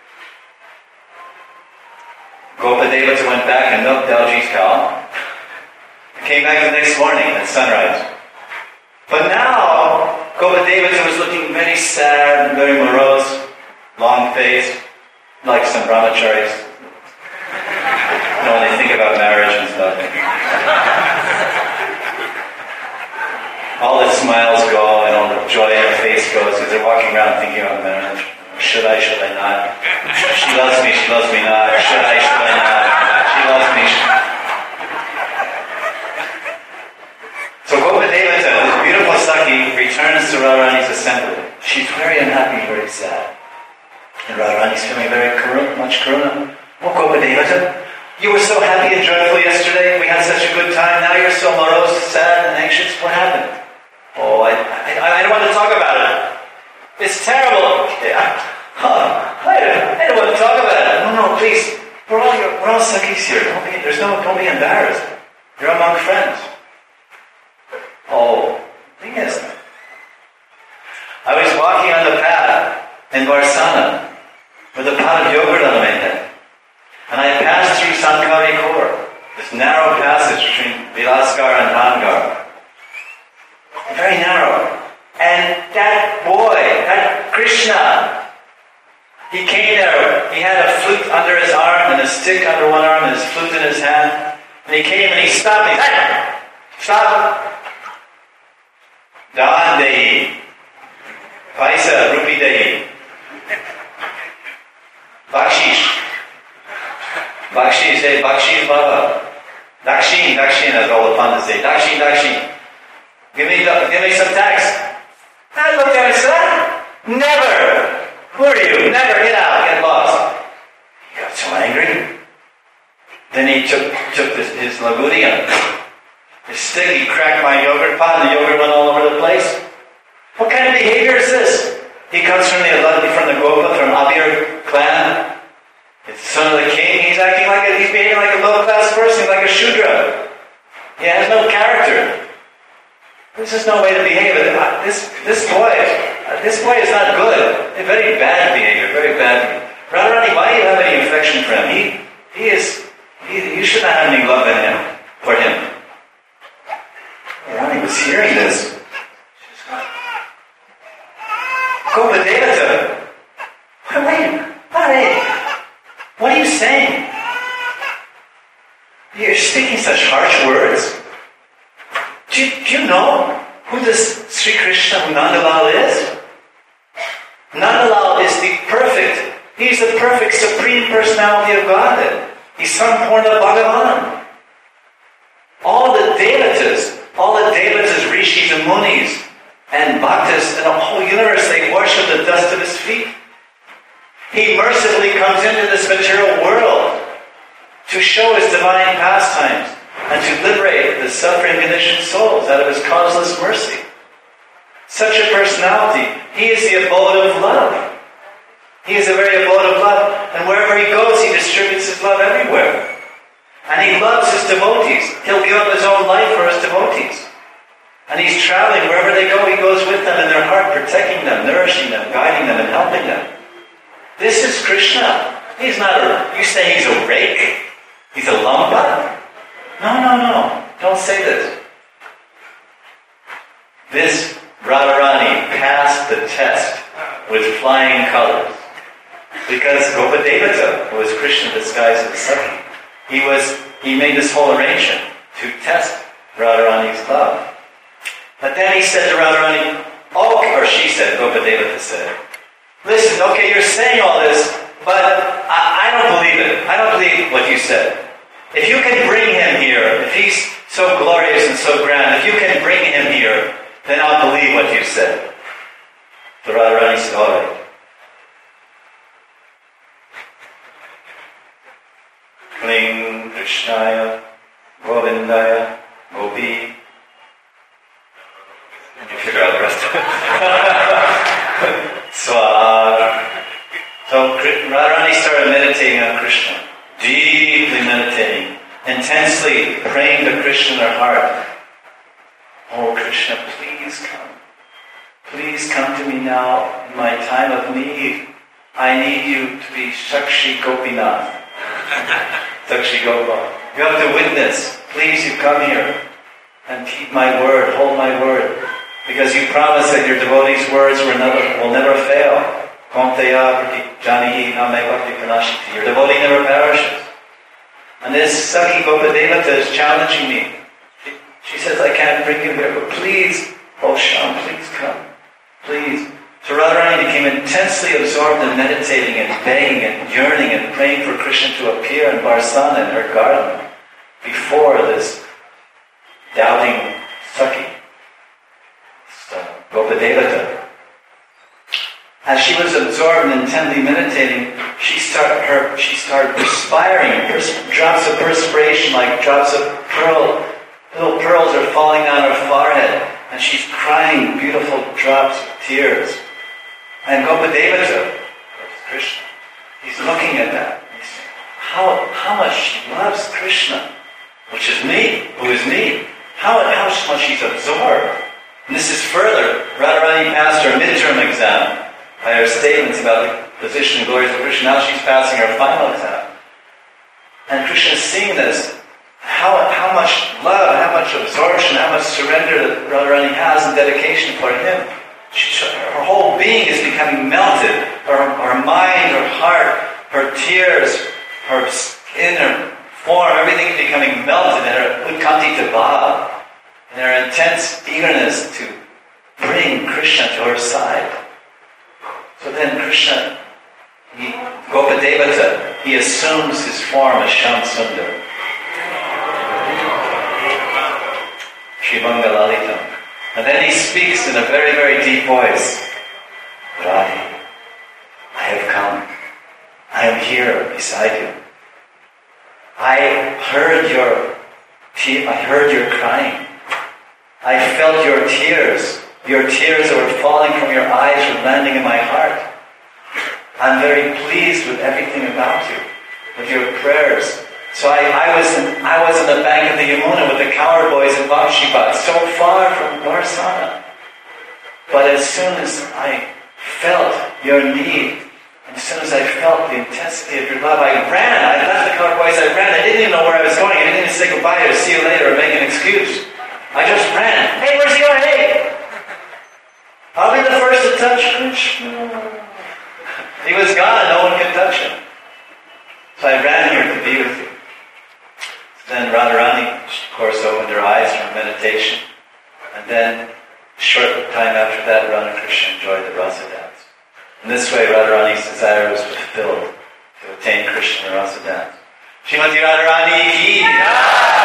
Gopa Devata went back and milked Dalji's cow. Came back the next morning at sunrise. But now, Gopa Devata was looking very sad and very morose, long-faced, like some brahmacharis. You know, when they think about marriage and stuff. All the smiles go and all the joy in the face goes because they're walking around thinking about marriage. Should I, should I not? She loves me, she loves me not. Should I, should I not? She loves me. She... So Gopa Devata, this beautiful Sakhi, returns to Radharani's assembly. She's very unhappy, very sad. And Radharani's feeling very karuna, much karuna. "Oh, Gopa Devata, you were so happy and joyful yesterday. We had such a good time. Now you're so morose, sad, and anxious. What happened?" "Oh, I, I, I don't want to talk about it. It's terrible. Yeah. Huh. I, I don't want to talk about it." "No, no, please. We're all, we're all Sakhis here. Don't be, there's no, don't be embarrassed. You're among friends." "Oh, thing is, I was walking on the path in Varsana with a pot of yogurt on my head. And I passed through Sankari Kor, this narrow passage between Vilaskar and Hangar. Very narrow. And that boy, that Krishna, he came there. He had a flute under his arm and a stick under one arm and his flute in his hand. And he came and he stopped me. Hey, stop. Dan Dehi. Paisa Rupi Dehi. Bakshish. Bakshish, say Bakshish Baba. Dakshin, Dakshin, as all the Pandits say. Dakshin, Dakshin. Give me, give me some tax. I looked at him and said, "Never! Who are you? Never, get out, get lost." He got so angry. Then he took took this, his lagudi and his stick, he cracked my yogurt pot, and the yogurt went all over the place. What kind of behavior is this? He comes from the from the Gopa, from Abir clan. It's the son of the king. He's acting like a, he's behaving like a low-class person, like a Shudra. He has no character. This is no way to behave. This this boy, this boy is not good. A very bad behavior, very bad. Radharani, why do you have any affection for him? He he is. He, you should not have any love in him for him. Radharani was hearing this. Gopa Devata, wait, wait. What are you saying? You're speaking such harsh words. Do you, do you know who this Sri Krishna, who Nandalal is? Nandalal is the perfect, he's the perfect supreme personality of Godhead. He's Sampurna Bhagavan. All the devatas, all the devatas, rishis and munis, and bhaktas, and the whole universe, they worship the dust of his feet. He mercifully comes into this material world to show his divine pastimes and to liberate the suffering conditioned souls out of his causeless mercy. Such a personality. He is the abode of love. He is a very abode of love. And wherever he goes, he distributes his love everywhere. And he loves his devotees. He'll give up his own life for his devotees. And he's traveling wherever they go. He goes with them in their heart, protecting them, nourishing them, guiding them, and helping them. This is Krishna. He's not a, you say he's a rake? He's a lumpa? No, no, no. Don't say this. This Radharani passed the test with flying colors. Because Gopadevata was Krishna disguised as Saki. He was, he made this whole arrangement to test Radharani's love. But then he said to Radharani, oh, or she said, Gopadevata said, listen, okay, you're saying all this, but I, I don't believe it. I don't believe what you said. If you can bring him here, if he's so glorious and so grand, if you can bring him here, then I'll believe what you said. So Radharani said, all right. Kling Krishnaya Govindaya Gopi. You figure out the rest of it. Swar. So Radharani started meditating on Krishna. Deeply meditating. Intensely praying to Krishna in her heart. Oh Krishna, please come. Please come to me now in my time of need. I need you to be Sakshi Gopinath. Sakshi Gopal. You have to witness. Please, you come here and keep my word, hold my word. Because you promised that your devotees' words will never, will never fail. Your devotee never perishes. And this Sakhi Gopadevata is challenging me. She, she says, I can't bring you here, but please, oh Sham, please come. Please. So Radharani became intensely absorbed in meditating and begging and yearning and praying for Krishna to appear in Barsana, in her garden, before this doubting Sakhi, uh, Gopadevata. As she was absorbed and intently meditating, she started her she started perspiring, pers- drops of perspiration like drops of pearl. Little pearls are falling down her forehead, and she's crying beautiful drops of tears. And Gopadevata, Krishna, he's looking at that. He's saying, how, how much she loves Krishna, which is me, who is me. How, how much she's absorbed. And this is further. Radharani passed her midterm exam by her statements about the position and glories of Krishna. Now she's passing her final exam. And Krishna is seeing this. How, how much love, how much absorption, how much surrender that Radharani has and dedication for him. She, her whole being is becoming melted. Her, her mind, her heart, her tears, her skin, her form, everything is becoming melted in her utkantita bhava, in her intense eagerness to bring Krishna to her side. So then Krishna, he, Gopadevata, he assumes his form as Shyam Sundar. Shrimangalalitam. And then he speaks in a very, very deep voice. Radhi, I have come. I am here beside you. I heard your te- I heard your crying. I felt your tears. Your tears that were falling from your eyes were landing in my heart. I'm very pleased with everything about you, with your prayers. So I, I was in, I was on the bank of the Yamuna with the cowherd boys in Vakshipat, so far from Barsana. But as soon as I felt your need, as soon as I felt the intensity of your love, I ran. I left the cowherd boys, I ran. I didn't even know where I was going. I didn't even say goodbye or see you later or make an excuse. I just ran. Hey, where's he going? Hey! I'll be the first to touch Krishna. He was gone, no one could touch him. So I ran here to be with you. Then Radharani, of course, opened her eyes from meditation. And then, a short time after that, Radha-Krishna enjoyed the rasa dance. In this way, Radharani's desire was fulfilled to attain Krishna rasa dance. Srimati Radharani ki